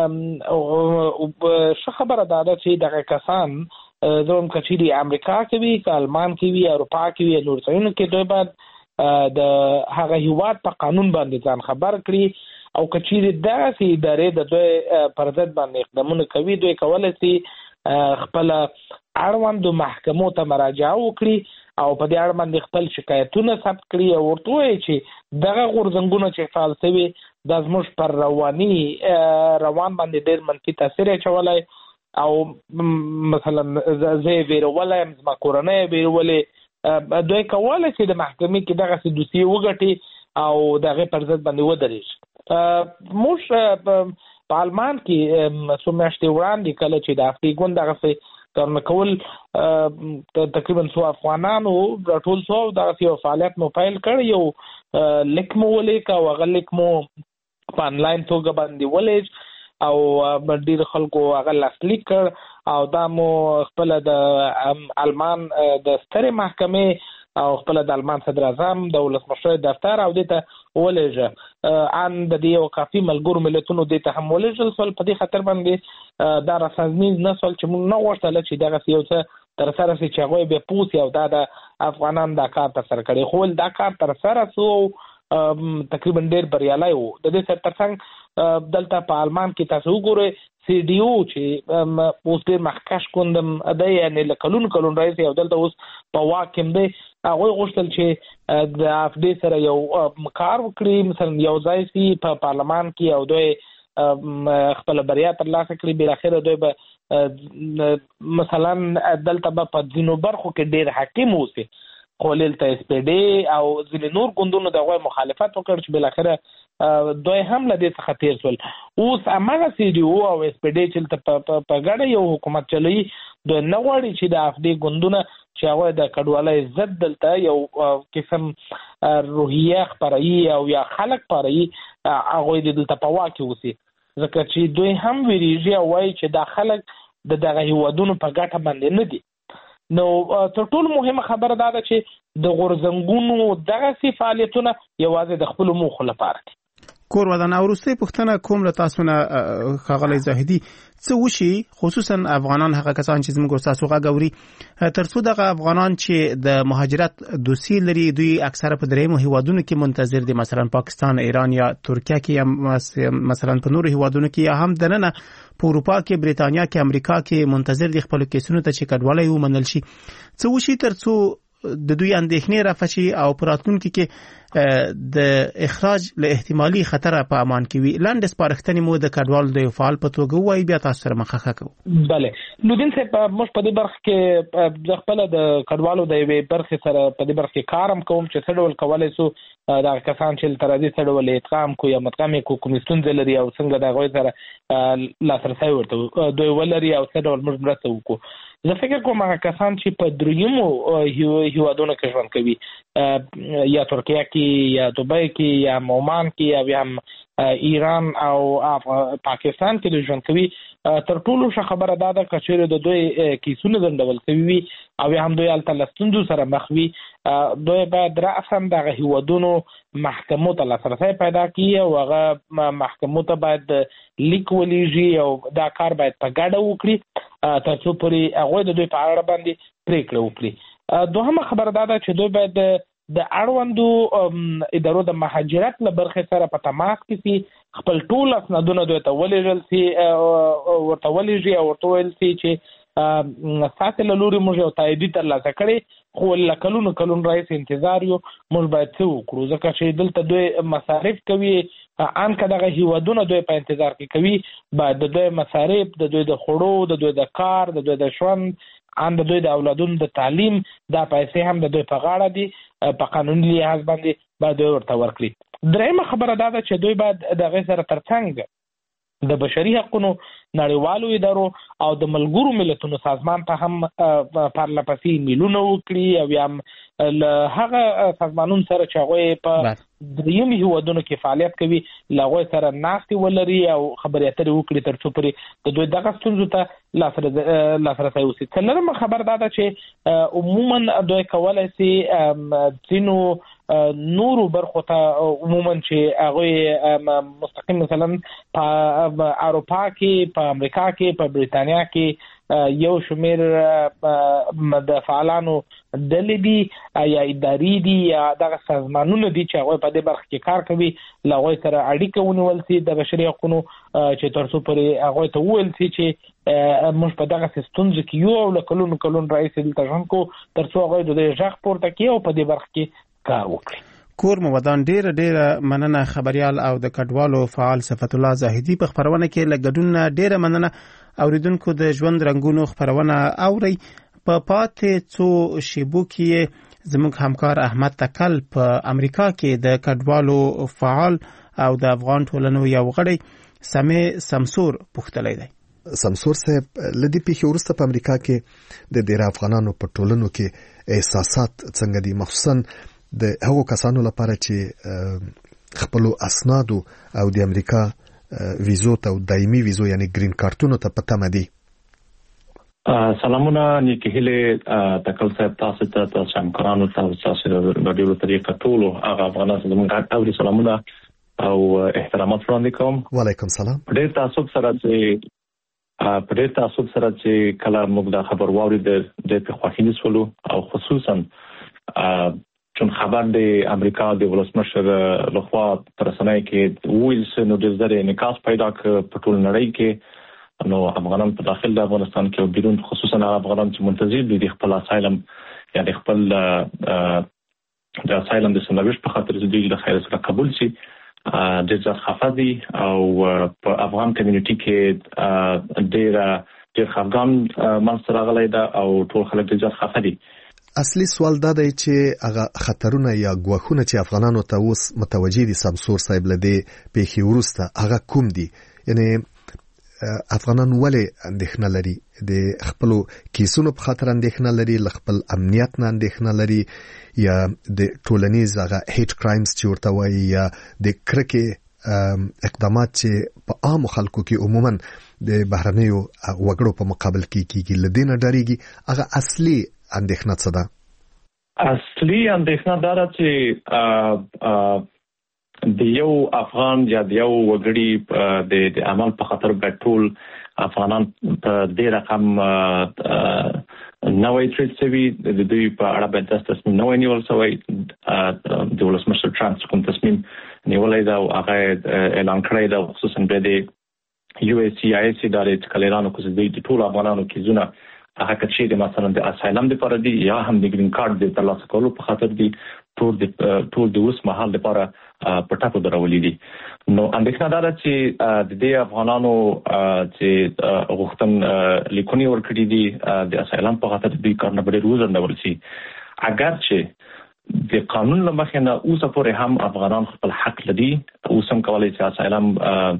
ښه خبره دا ده چې دغه کسان زه هم که چېرې امریکا کې وي که آلمان کې وي اروپا کې وي نورو ځایونو کې دوی باید د هغه هیواد په قانون باندې ځان خبر کړي او که چېرې داسې ادارې د دوی پر ضد باندې اقدامونه کوي دوی کولی شي خپله اړوندو محکمو ته مراجعه وکړي او په دې اړه باندې خپل شکایتونه ثبت کړي او ورته ووایي چې دغه غورځنګونه چې فعال شوي دا زموږ پر رواني روان باندې ډېر منفي تاثیر اچولی او مثلا زه یې ویرولی یم، زما کورنۍ یې ویرولې. دوی کولی شي د محکمې کې دغسې دوسیې وګټي او د هغې پر ضد باندې ودرېږي. موږ په آلمان کې څو میاشتې وړاندې کله چې د افدی ګوند دغسې کارونه کول تقریبا څو افغانانو راټول شو او دغسې یو فعالیت مو پیل کړ، یو لیک مو ولیکه او هغه لیک مو په انلاین توګه باندې ولیږ او ډېر خلکو هغه لاسلیک کړ او دا مو خپله د آلمان د سترې محکمې او خپله د آلمان صدر اعظم د ولسمشر دفتر او دې ته ولېږه ان د دې یو کافي ملګرو ملتونو دې ته هم ولېږل سول. په دې خاطر باندې دا راسنځنیز نه سول چې موږ نه غوښتله چې دغسې یو څه ترسره شي چې هغوی بیا پوه سي او دا د افغانان دا کار ترسره کړی. خو دا کار ترسره سو تقریبا ډېر بریالی و. د دې سره تر څنګ دلته په آلمان کې تاسو وګورئ سی ډي او چې اوس ډېر مخکښ ګوند دی، یعنې له کلونو کلونو راهیسې او دلته اوس په واک کې دی، هغوی غوښتل چې د افدی سره یو کار وکړي، مثلا یو ځای سي په پارلمان کې او دوی خپله بریا ترلاسه کړي. بالاخره دوی به مثلا دلته به په ځینو برخو کې ډېر حاکم اوسي، خو دلته اس پی ډي او ځینې نور ګوندونو د هغوی مخالفت وکړ چې بالاخره دوی هم له دې څخه تېر شول. اوس هماغه سی ډي او او اس پی ډي چې دلته په ګډه یو حکومت چلوي، دوی نه غواړي چې د افدی ګوندونه چې هغوی د کډوالۍ ضد دلته یو قسم روحیه خپروي او یا خلک خپروي، هغوی دلته په واک کې اوسي، ځکه چې دوی هم ویرېږي او وایي چې دا خلک د دغه هیوادونو په ګټه باندې نه دي. نو تر ټولو مهمه خبره دا ده چې د غورځنګونو دغسې فعالیتونه یوازې د خپلو موخو لپاره دي. کور ودان او وروستۍ پوښتنه کوم له تاسو نه ښاغلی زاهدي، څه وشي خصوصا افغانان هغه کسان چې زموږ ستاسو غږ اوري تر څو دغه افغانان چې د مهاجرت دوسیې لري دوی اکثره په دریمو هیوادونو کې منتظر دي، مثلا پاکستان، ایران یا ترکیه کې یا مثلا په نورو هیوادونو کې یا هم دننه په اروپا کې، بریتانیا کې، امریکا کې منتظر دي خپل کیسونو ته چې کډوالۍ ومنل شي. څه وشي تر څو د دوی اندېښنې رافشي او پراتونکو کې د اخراج له احتمالي خطر په امان کې وي. لاندې سپارښتنې مو د کډوالو د فعال په توګه وایي، بیا تاسو سره مخه کوو. بله نو دین صاحب موږ په دې برخه کې د خپل د کډوالو د یوې برخې سره په دې برخه کې کارم کوم چې څه ډول کولای شو دا کسان چې ترازی څه ډول ادغام کو یا مدغم کو کوم ستونزې لري او څنګه دا غوي سره لاسرسي ورته دوی ولري او څه ډول موږ مرسته وکړو. زه فکر کوم هغه کسان چې په دریمو هیوادونو کې ژوند کوي یا ترکیه کې یا دوبۍ کې یا عمان کې یا هم ایران او پاکستان کې ژوند کوي، تر ټولو ښه خبره دا ده چې چیرې د دوی کیسونه ځنډول شوي وي او هم دوی هلته له ستونزو سره مخ وي، دوی باید رأساً دغه هیوادونو محکمو ته لاسرسی پیدا کړي او هغه محکمو ته باید لیک ولیږي او دا کار باید په ګډه وکړي تر څو پورې هغوی د دوی په اړه باندې پرېکړه وکړي. دوهمه خبره دا ده چې دوی باید د اړوندو ادارو د مهاجرت له برخې سره په تماس کې سي، خپل ټول اسنادونه دوی ته ولېږل سي ورته ولېږي او ورته ویل سي چې ستاسې له لورې موږ یو تاییدي ترلاسه کړی، خو له کلونو کلونو راهیسې انتظار یو، موږ باید څه وکړو ځکه چې دلته دوی مصارف کوي، ان که دغه هیوادونه دوی په انتظار کې کوي باید د دوی مصارف، د دوی د خوړو، د دوی د کار، د دوی د ژوند، ان د دوی د اولادونو د تعلیم دا پیسې هم د دوی په غاړه دي، په قانوني لحاظ باندې باید دوی ورته ورکړي. درېیمه خبره دا ده چې دوی باید د هغې سره ترڅنګ د بشري حقونو نړیوالو ادارو او د ملګرو ملتونو سازمان ته هم پرله پسې میلونه وکړي او یا له هغه سازمانونو سره چې هغوی په دریم هیوادونو کې فعالیت کوي له هغوی سره ناستې ولري او خبرې اترې وکړي تر څو پورې د دوی دغه ستونزو ته لاسرسی وشي. څلورمه خبر دا ده چې عموما دوی کولی سي ځینو نورو برخو ته عموما چې هغوی مستقیم مثلا په اروپا کې، په امریکا کې، په بریتانیا کې یو شمیر د فعالانو ډلې دي یا ادارې دي یا دغه سازمانونه دي چې هغوی په دې برخه کې کار کوي، له هغوی سره اړیکه ونیول سي د بشري حقونو چې تر څو پورې هغوی ته وویل سي چې موږ په دغه ستونزو کې یو او له کلونو کلونو راهیسې دلته ژوند کوو، تر څو هغوی د دې غږ پورته کړي او په دې برخه کې کار وکړي. کور مو ودان ډیره ډیره مننه خبريال او د کډوالو فعال صفت الله زاهدی په خبرونه کې لګډون ډیره مننه. اوریدونکو د ژوند رنگونو خبرونه اوري په پاتې څو شیبو کې زموږ همکار احمد تکل په امریکا کې د کډوالو فعال او د افغان ټولنو یو غړی سمې سمسور پوښتلی دی. سمسور صاحب لدی پیښې وروسته په امریکا کې د ډیر افغانانو په ټولنو کې احساسات څنګه دي، مخصوصا د هغو کسانو لپاره چې خپلو اسنادو او د امریکا ویزو ته او دایمي ویزو یعنی گرین کارتونو ته په تمه دي؟ سلامونه نیکی هیله تکل صاحب، تاسو ته تاسو همکارانو ته تاسو د ډیرو طریقه ټولو هغه افغانانو ته زموږ اوري سلامونه او احترامات وړاندې کوم. وعلیکم سلام. ډیر تاسو سره چې په ډیر تاسو سره چې کله موږ د خبر واوري د د خوښینی سولو او خصوصا چون خبر د امریکا د ولسمشر لخوا ترسنای کې ویلز نو د زړه انعکاس پیدا ک په ټول نړۍ کې، نو افغانان په داخل د افغانستان کې او بیرون خصوصا افغانان چې منتظر دي د خپل اسایلم یا د خپل د اسایلم د سنويش په خاطر د دوی د خیر سره قبول شي د ځخ خفدي او په افغان کمیونټي کې ډیر ډیر افغان منځ راغلی دا او ټول خلک د ځخ خفدي. اصلي سوال دا دی چې هغه خطرونه یا ګواښونه چې افغانانو ته اوس متوجي دي سمسور صاحب لدی پیښې وروسته هغه کوم دي؟ یعنی افغانان ولې اندېښنه لري؟ د خپلو کیسونو په خاطر اندېښنه لري، له خپل امنیت نه اندېښنه لري، یا د ټولنیز هغه هیټ کرایمز چې ورته وایي یا د کرکې اقدامات چې په عامو خلکو کې عموما د بهرنیو وګړو په مقابل کې کیږي له دې نه ډارېږي؟ هغه اصلي اندېښنه څه ده؟ اصلي اندېښنه دا ده چې د یو افغان یا د یو وګړي د عمل په خاطر به ټول افغانان په دې رقم نوې تریټ شوي، د دوی په اړه به د تصمیم نوې نیول شوی، د ولسمشر ټرمپ کوم تصمیم نیولای دا او هغه اعلان کړی دا خصوصا به د یو اس سی آی اس ادارې چې کلیرانو کوزي د ټول افغانانو کې زونه هغه کچې د مثلا د اسایلم لپاره دی یا هم د گرین کارت د ترلاسه کولو په خاطر دی ټول د ټول د اوس مهال لپاره په ټاپو درولې دي. نو اندېښنه ده چې د دې افغانانو چې غوښتن لیکونی ورکړي دي د اسایلم په خاطر د کار نه بډې روزندول شي. اگر چې د قانون لمخې نه اوسه پورې هم افغانان خپل حق لري، اوس هم کولای شي اسایلم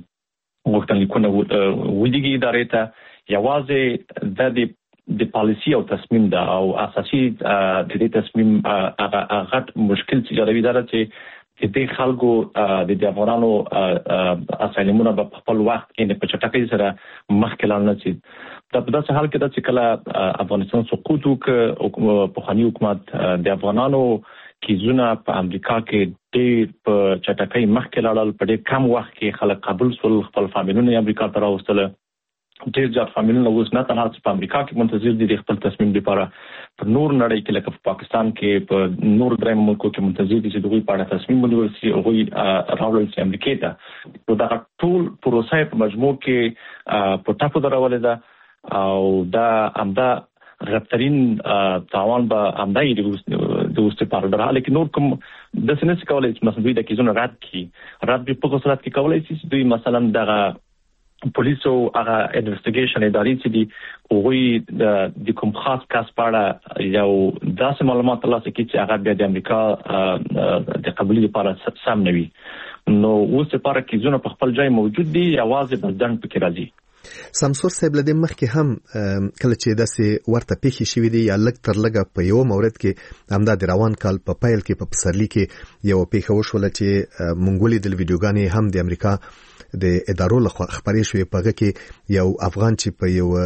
غوښتن لیکونه ودیږي ادارې ته. یوازې د د پالیسی او تصمیم دا او اساسي د دې تصمیم هغه هغه مشکل چې جوړوي دا چې د خلکو د افغانانو اسایلمونه په خپل وخت کې په چټکۍ سره مخکې لاړ نه شي. دا په داسې حال کې دا چې کله افغانستان سقوط وکړ په خاني حکومت د افغانانو کیزونه په امریکا کې ډېر په چټکۍ مخکې لاړل، په ډېر کم وخت کې خلک قبول شول، خپل فامیلونه امریکا ته راوستل. ډېر ځات فامیلونه اوس نه تنها په امریکا کې منتظر دي د خپل تصمیم لپاره، په نور نړۍ کې لکه په پاکستان کې په نور دریم ملکو کې منتظر دي چې دوی په اړه تصمیم ونیول شي او دوی راوړل شي امریکا ته. نو دا ټول پروسه په مجموع کې په ټاپو درولې ده او دا همدا غبطرین تاوان به همدای د اوس لپاره ده. لیکن نور کوم د سنس کولای چې مثلا دوی د کیزونو رد کړي، رد به په صورت کې کولای شي دوی مثلا دغه پولیسو هغه انویسټیګیشن ادارې چې دي هغوی د کوم خاص کس په اړه یو داسې معلومات ترلاسه کړي چې هغه بیا د امریکا د قبولي لپاره سم نه وي. نو اوس لپاره کیزونه په خپل ځای موجود دي، یوازې بس دند پکې راځي. سمسور صاحب لدې مخکې هم کله چې داسې ورته پیښې شوې دي یا لږ تر لږه په یو مورد کې همدا د روان کال په پیل کې په پسرلي کې یو پیښه وشوله چې مونږ ولیدل ویډیوګانې هم د امریکا د ادارو لخوا خبرې شوې، په هغه کې یو افغان چې په یو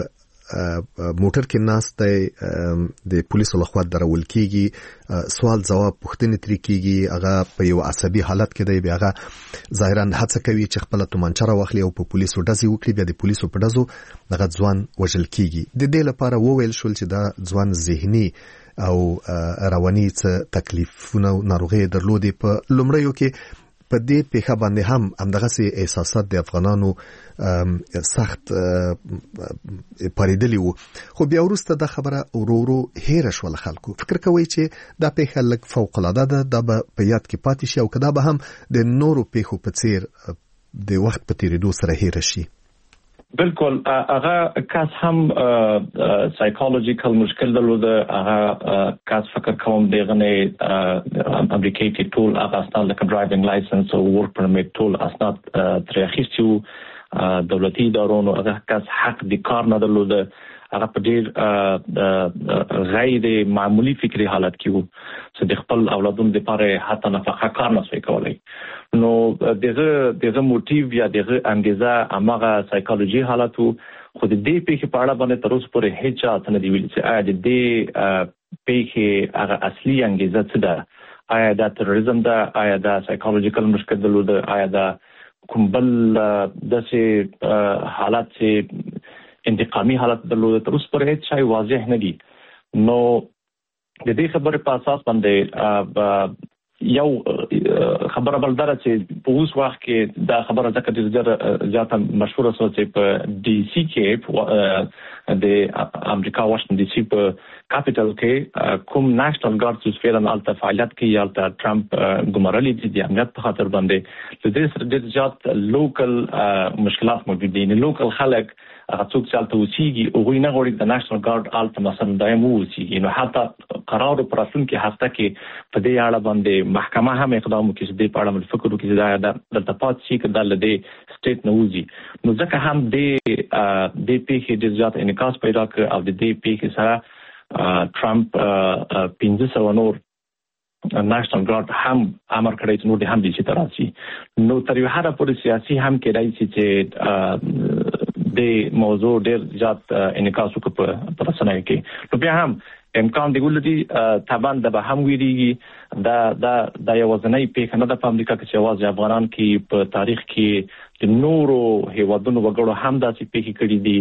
موټر کې ناست دی د پولیسو لخوا درول کیږي، سوال ځواب پوښتنې ترې کیږي، هغه په یو عصبي حالت کې دی، بیا هغه ظاهرا هڅه کوي چې خپل تومانچه راواخلي او په پولیسو ډزې وکړي، بیا د پولیسو په ډزو هغه ځوان وژل کیږي. د دې لپاره وویل شول چې دا ځوان ذهني او رواني څه تکلیفونه او ناروغۍ درلودې. په لومړیو کې په دې پیښه باندې هم همدغه سي احساسات د افغانانو سخت پریدلی وو، خو بیا وروسته د خبره ورو ورو هېره شول. خلکو فکر کوي چې دا پیښه لږ فوق العاده ده، دا به په یاد کې پاتې شي او کدا به هم د نورو پیښو په څیر د وخت په تیریدو سره هېره شي. بالکل هغه کس هم سایکولوژیکل مشکل درلوده، هغه کس فکر کوم دغه نه امریکای کې ټول هغه اسناد لکه ډرایوینګ لایسنس او ورک پرمیټ ټول اسناد ترې اخیستي دولتي ادارو. هغه کس حق د کار نه درلوده، هغه په ډېر غیر معمولی فکری حالت کې وو چې د خپل اولادونو لپاره حتی نفقه کار نه شوی کولای. نو دغه دغه موټیو یا دغه انګیزه هغه سایکولوژي حالت وو. خو د دې پیښې په اړه باندې تر اوسه پورې هیڅ چا نه دی ویلي چې آیا د دې پیښې هغه اصلي انګیزه څه ده، آیا دا تروریزم ده، آیا دا سایکولوژیکل مشکل درلوده، آیا دا کوم بل داسې حالت چې انتقامي حالت درلوده، تر اوسه پورې هیڅ شی واضح نه دي. نو د دې خبرې په اساس باندې یو خبره بل دره چې په اوس وخت کې دا خبره ځکه ډېر زیاته مشهوره شوه چې په ډي سي کې د امریکا واشنګټن ډي سي په کاپیټل کې کوم نېشنل ګارد چې فعلا الته فعالیت کوي، الته ټرمپ ګمارلي دي د امنیت په خاطر باندې. د دې سره ډېر زیات لوکل مشکلات موجود دي. لوکل خلک هغه څوک چې الته اوسېږي هغوی نه غواړي د نېشنل ګارد الته مثلا دایم واوسېږي. نو حتی قرار په راتلونکي هفته کې په دې اړه باندې محکمه هم اقدام وکړي چې دې په اړه باندې فکر وکړي چې دا دلته پاتې شي که دا له دې سټیټ نه وځي. نو ځکه هم دې دې پیښې ډېر زیات انعکاس پیدا کړ او د دې پیښې سره ټرمپ پنځه سوه نور نېشنل ګارد هم امر کړی چې نور دې هم دې چې ته راشي. نو تر یو حده پورې سیاسي هم کېدای شي چې د موضوع ډېر زیات انعکاس وکړي په رسنیو کې. نو بیا هم امکان دی ولدي طبعا د به هم ویریږي دا دا د یوازنۍ پیښه نه ده په امریکا کې چې یوازې افغانان کې په تاریخ کې د نورو هیوادونو وګړو هم داسې پیښې کړې دي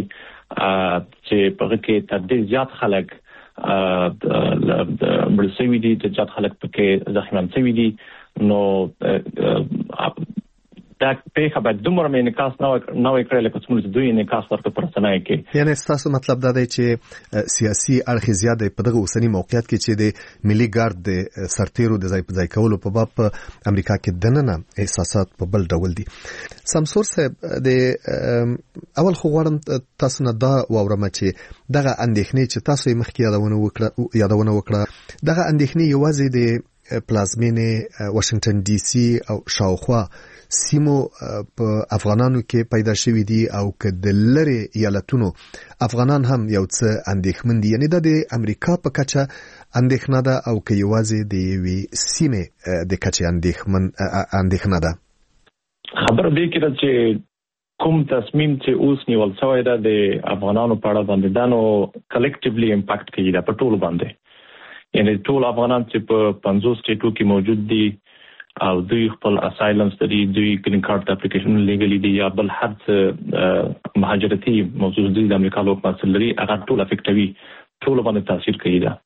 چې په هغه کې تر ډېر زیات خلک مړه شوي دي، د زیات خلک پکې زخمیان شوي دي. نو دا پیښه باید دومره مې انعکاس نه وای کړی لکه څومره چې دوی انعکاس ورکړ په رسنیو کې. یعنې ستاسو مطلب دا دی چې سیاسي اړخ زیات دی په دغه اوسني موقعیت کې چې د ملي ګارد د سرتیرو د ځای په ځای کولو په باب په امریکا کې دننه احساسات په بل ډول دي. سمسور صاحب د اول خو غواړم تاسو نه دا واورم چې دغه اندېښنې چې تاسو یې مخکې یادونه وکړه یادونه وکړه دغه اندېښنې یوازې د پلازمینې واشنگټن ډي سي او شاوخوا سیمو په افغانانو کې پیدا شوې دي او که د لری ایالتونو افغانان هم یو څه اندېښمن دي، یعنی د امریکا په کچه اندېښنه ده او که یوازې د یوې سیمې د کچې اندېښمن اندېښنه ده؟ خبره دې کې ده چې کوم تصمیم چې اوس نیول شوی ده د افغانانو په اړه باندې دا نو کلیکټیولی امپاکټ کوي دا په ټولو باندې، یعنی ټول افغانان چې په پنځوس سټیټو کې موجود دي او دوی خپل اسایلمز لري، دوی گرین کارت اپلیکیشن لیګلی دي یا بل هر څه مهاجرتي موضوع دي د امریکا لوک مسل لري، هغه ټول افیکټوي، ټول باندې تاثیر کوي دا.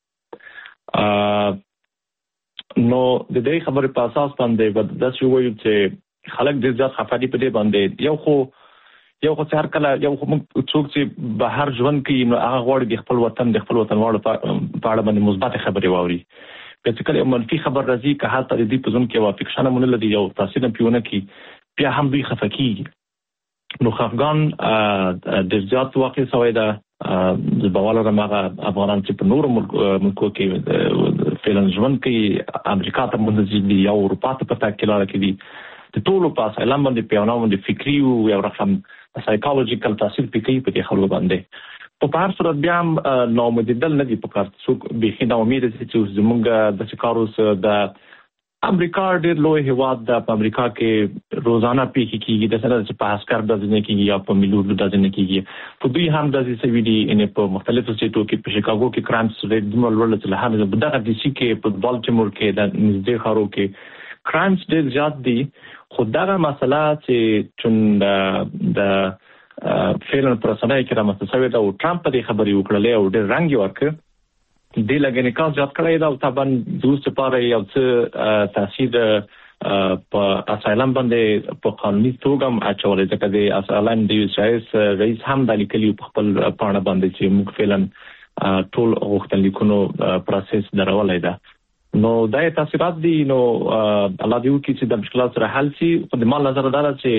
نو د دې خبرې په اساس باندې د څه وایو چې خلک ډېر زیات خفه دي په دې باندې. یو خو یو خو څار کله یو خو څوک چې بهر ژوند کوي نو هغه غواړي د خپل وطن د خپل وطن واړو په اړه باندې مثبت خبرې واوري. چې کله منفي خبر راځي که حتی د دې په ځون کې وافقشنه مونږ لري یو تاثیر پیونه کی بیا هم دوی خفه کیږي. نو خفګان د زیات واقع سوی دا د بواله رمغه افغانان چې په نور ملکو کې فعلا ژوند کوي، امریکا ته مونږ دي یا اروپا ته پتا کې لاره کې دي د ټولو په اساس اعلان باندې پیونه باندې فکری او یو رقم سایکولوژیکل تاثیر پکې په دې خلکو باندې. په هر صورت بیا هم ناامیدېدل نه دي پکار، څوک بیخي ناامید دي چې زمونږ د سکاروس د امریکا ډېر لوی هیواد د امریکا کې روزانه پیښې کیږي د سره چې په عسكر د ځنې کیږي یا په مليون د ځنې کیږي. په دوی هم د سوي دي ان په مختلفو سټیټو کې په شیکاګو کې کرایمز ریټ د ملول چې له هغه په دغه ډي سي کې په بالټیمور کې د نږدې ښارو کې کرایمز ډېر زیات دي. خو دغه مسله چې چون د فعلا پرسنای کې رامنځته شوې ده او ټرمپ په دې خبرې وکړلې او ډېر رنګ یې ورکړ دې لګنې کار زیات کړی دا او طبعا دوست لپاره یو څه تاثیر په اسایلم باندې په قانوني توګه هم اچولې ځکه د اسایلم د یو سایس رئیس هم د لیکلي په خپل پاڼه باندې چې موږ فعلا ټول غوښتنلیکونو پروسس درولای ده. نو دا تاثیرات دي. نو الله دې وکړي چې د مشکلات سره حل شي. په دې مال نظر دا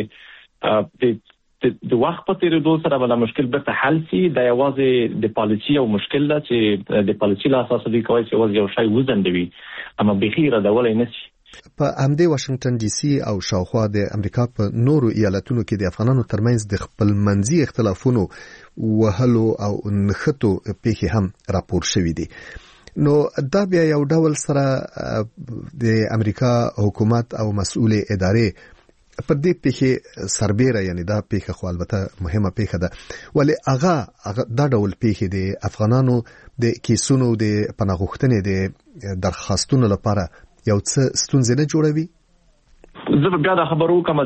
چې د د وخت په تیریدو سره بل مشکل به حل شي. دا یوازې د پالیسي او مشکل ده چې د پالیسي له اساس دی کوي چې یوازې یو شی وزندوي اما بخیره دا ولې نشي. په امده واشنگټن ډي سي او شاوخوا د امریکا په نورو ایالتونو کې د افغانانو ترمنځ د خپل منځي اختلافونو وهلو او نښتو پیښې هم راپور شوې دي. نو دا بیا یو ډول سره د امریکا حکومت او مسؤل ادارې په دې پیښه سربېره، یعنی دا پیښه خو البته مهمه پیښه ده ولی هغه دا ډول پیښه د افغانانو د کیسونو د پناهغښتنې د درخواستونو لپاره یو څه ستونزې نه جوړوي. زه بیا دا خبرو کوم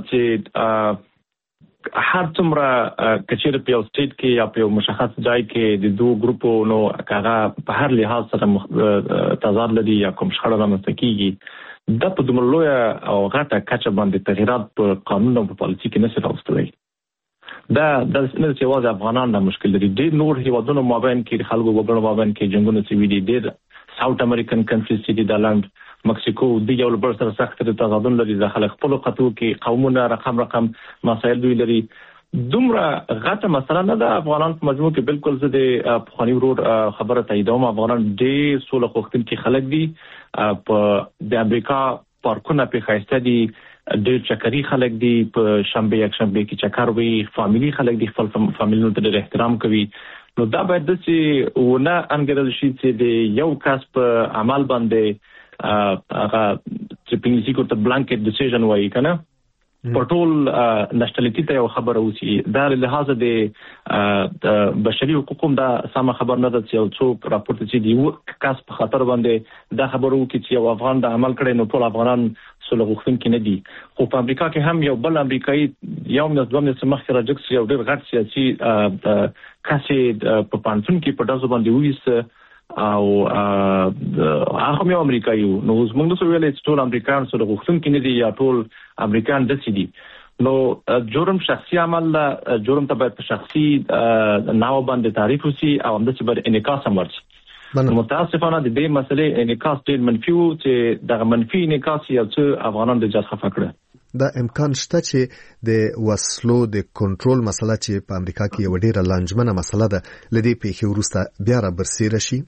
چې هر څومره کچېر په یو سټیټ کې یا په یو مشخص ځای کې د دوه ګروپو نو هغه په هر لحاظ سره تضاد لري یا کوم شخړه رامنځته کیږي د په دومره لویه او غټه کچه باندې تغیرات په قانون او په پالیسي کې نشي راوستلی. دا د سیمه چې واځي افغانان د مشکل لري. ډېر نور هیوادونو مابین کې خلکو وګړو مابین کې جنگونه سوي دي. ډېر ساوث امریکن کنټریز چې د لاند مکسیکو د یو بل سره سخت تضادونه لري. د خلک خپل خطو کې قومونه رقم رقم مسایل دوی لري. دومره غټه مسله نه ده. افغانان په مجموع کې بالکل زه د پخواني ورور خبره تاییدوم. افغانان ډېر سوله غوښتونکي خلک دي. په د امریکا پارکونه په خاصه دي، ډېر چکري خلک دي. په شنبه یک شنبه کې چکر وي، فاميلي خلک دي، خپل فاميلونو ته احترام کوي. نو دا باید د چې ونه انګرل شي چې د یو کس په عمل باندې هغه چې په انګلیسي کې ته بلانکټ ډیسیژن وایي کنه په ټول نشټلیټي ته یو خبره وسی. دا له لحاظه د بشري حقوقو دا سم خبر نه ده چې یو څوک راپورټ چې دی کس په خطر باندې دا خبره وکړي چې یو افغان د عمل کړي نو ټول افغانان سره غوښتونکي نه دي. خو په امریکا کې هم یو بل امریکایي یو نه دوه نه سمخ راځي یو ډېر غټ سیاسي کاسې په پانتون کې په داسې باندې وېس او هغه یو امریکایي نو زموږ نو ویلې چې ټول امریکایان سره غوښتونکي نه دي یا ټول امریکایان دسي دي. نو جرم شخصي عمل جرم ته باید شخصي ناو باندې تعریف وسی او هم د چې بر انعکاس امر شي. متاسفانه د دې مسلې انعکاس ډېر منفي و چې د منفي انعکاس یو څه افغانان د جات خفه کړه. دا امکان شته چې د وسلو د کنټرول مسله چې په امریکا کې یو ډېر لانجمنه مسله ده لدی پیښې وروسته بیا را برسېره شي.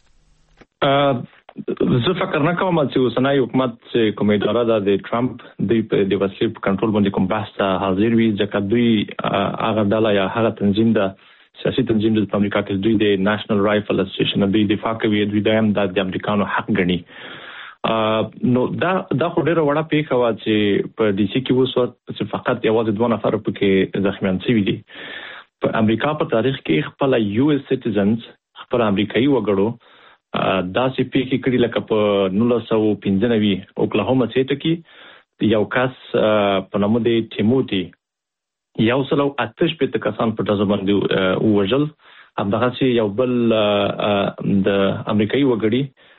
زه فکر نه کوم چې اوسنۍ حکومت چې کوم اداره ده د ټرمپ د د وسلې په کنټرول باندې کوم بحث ته حاضر وي، ځکه دوی هغه ډله یا هغه تنظیم ده سیاسي تنظیم د امریکا کې دوی د نېشنل رایفل اسوسییشن دوی دفاع کوي، دوی دایم د امریکانو حق ګڼي. نو دا دا خو ډېره وړه پیښه وه چې په ډي سي کې وسوه چې فقط یوازې دوه نفر پکې زخمیان شوي دي. په امریکا په تاریخ کې خپل یو اس سټیزنز خپل امریکایي وګړو داسې پیښې کړي لکه په نولس سوه پنځه نوي اوکلاهوما سټیټ کې یو کس په نامه د ټیموتی یو سل او اته شپېته کسان په ډزو باندې ووژل. همدغسې یو بل د امریکایي وګړي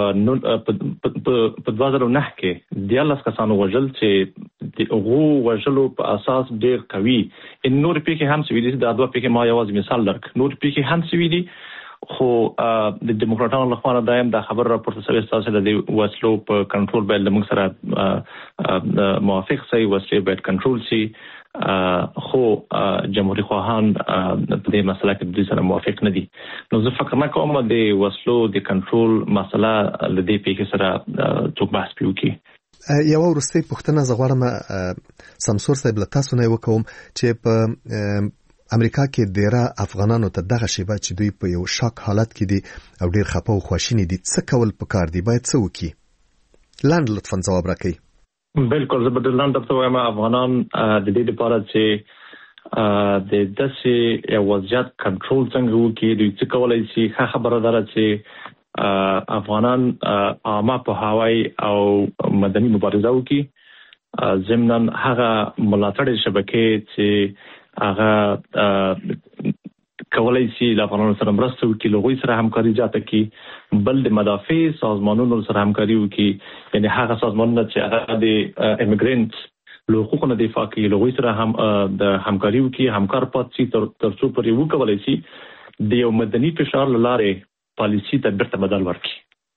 په دوه زره نهه کې دیارلس کسان ووژل چې د هغو وژلو په اساس ډېر قوي. نور پیښې هم شوي دي، دا دوه پیښې ما یوازې مثال درک، نور پیښې هم شوي دي، خو د دیموکراتانو لخوا دایم دا خبر راپورته شوی چې د وسلو په کنټرول باید موږ سره موافق شي، وسلې باید کنټرول شي، خو جمهوریت خواهان په دې مسله کې د دې سره موافق نه دي. نو زه فکر نه کوم د وسلو د کنټرول مسله له دې پیښې سره څوک بحث وکړي. یو ورسته پوښتنه زه غواړم سمسور صاحب له تاسو نه وکوم چې په امریکا کې ډیره افغانانو ته دغه شیبه چې دوی په یو شاک حالت کې دي او ډیر خپه او خواشینی دي، څه کول پکار دي، باید څه وکړي؟ لاند لطفا ځواب راکړئ. بالکل زه به لاند درته وایم افغانان د دې لپاره چې د داسې یو وضعیت کنټرول څنګه وکړي، دوی څه کولای شي. ښه خبره ده چې افغانان عامه پوهاوی او مدني مبارزه وکړي، ضمناً هغه ملاتړ شبکې چې هغه کولای شي له افغانانو سره مرسته وکړي، له هغوی سره همکاري زیاته کړي، بل د مدافع سازمانونو سره همکاري وکړي، یعنې هغه سازمانونه چې هغه د امیګرنټ له حقوقو نه دفاع کوي له هغوی سره هم د همکاري وکړي، همکار پاتې شي تر څو پورې وکولای شي د یو مدني فشار له لارې پالیسي ته بیرته بدل ورکړي.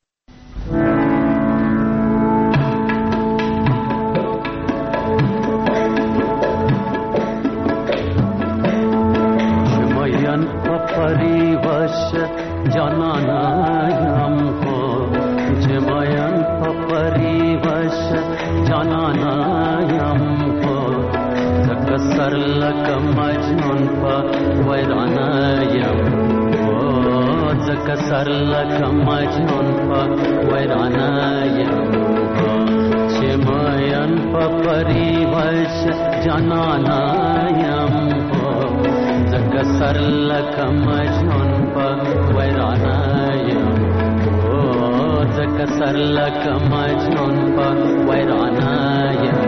جانانایم خو جمایم پپری وش جانانایم خو زکه سر لکه مجنون په ویرانایم خو زکه سر لکه مجنون په ویرانایم خو جمایم پپری وش جانانایم خو زکه سر لکه مجنون په ویرانایم او زکه سر لکه مجنون په ویرانایم.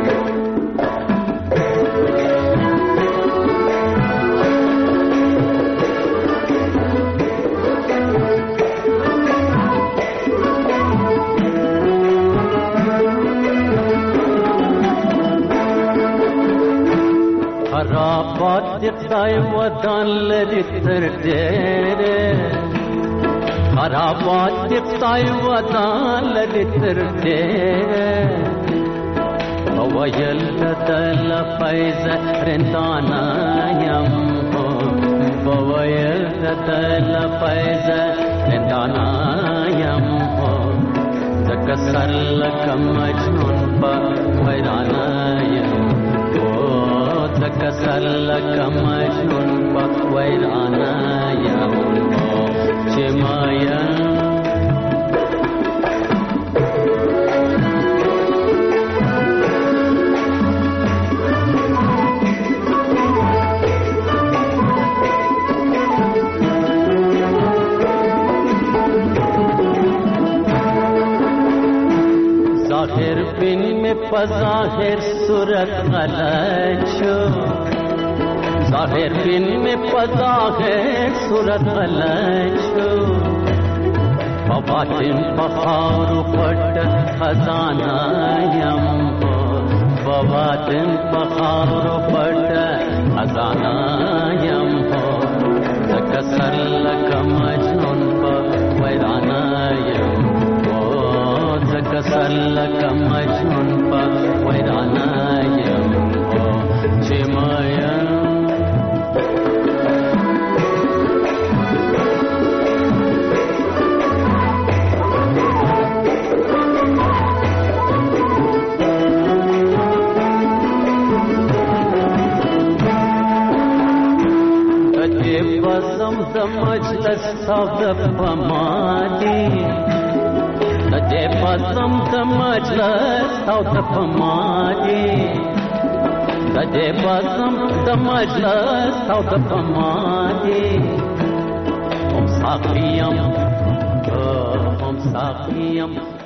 خرابات د خدای ودان لري تر ډېره، خرابات د خدای ودان لري تر ډېره، وویل د لفظ رندانه یم خو وویل د لفظ رندانه یم خو زکه سر لکه مجنون په ویرانه یم زکه سر لکه مجنون په ویرانه یم چې مایم ظاهر بن میں بظاہر صورت غلط شو، ظاهر بن میں بظاہر صورت غلط شو، باطن بخار پٹ خزانہ یم ہو وواتن بخار پټ ازانا یم هو زکسر لک مجنون په ویرانا یم هو زکسر لک مجنون په ویرانا یم هو چې مایا مجلس او د پمادي د دې پزم د مجلس او د پمادي د دې پزم د مجلس او د پمادي هم ساقيم هم ساقيم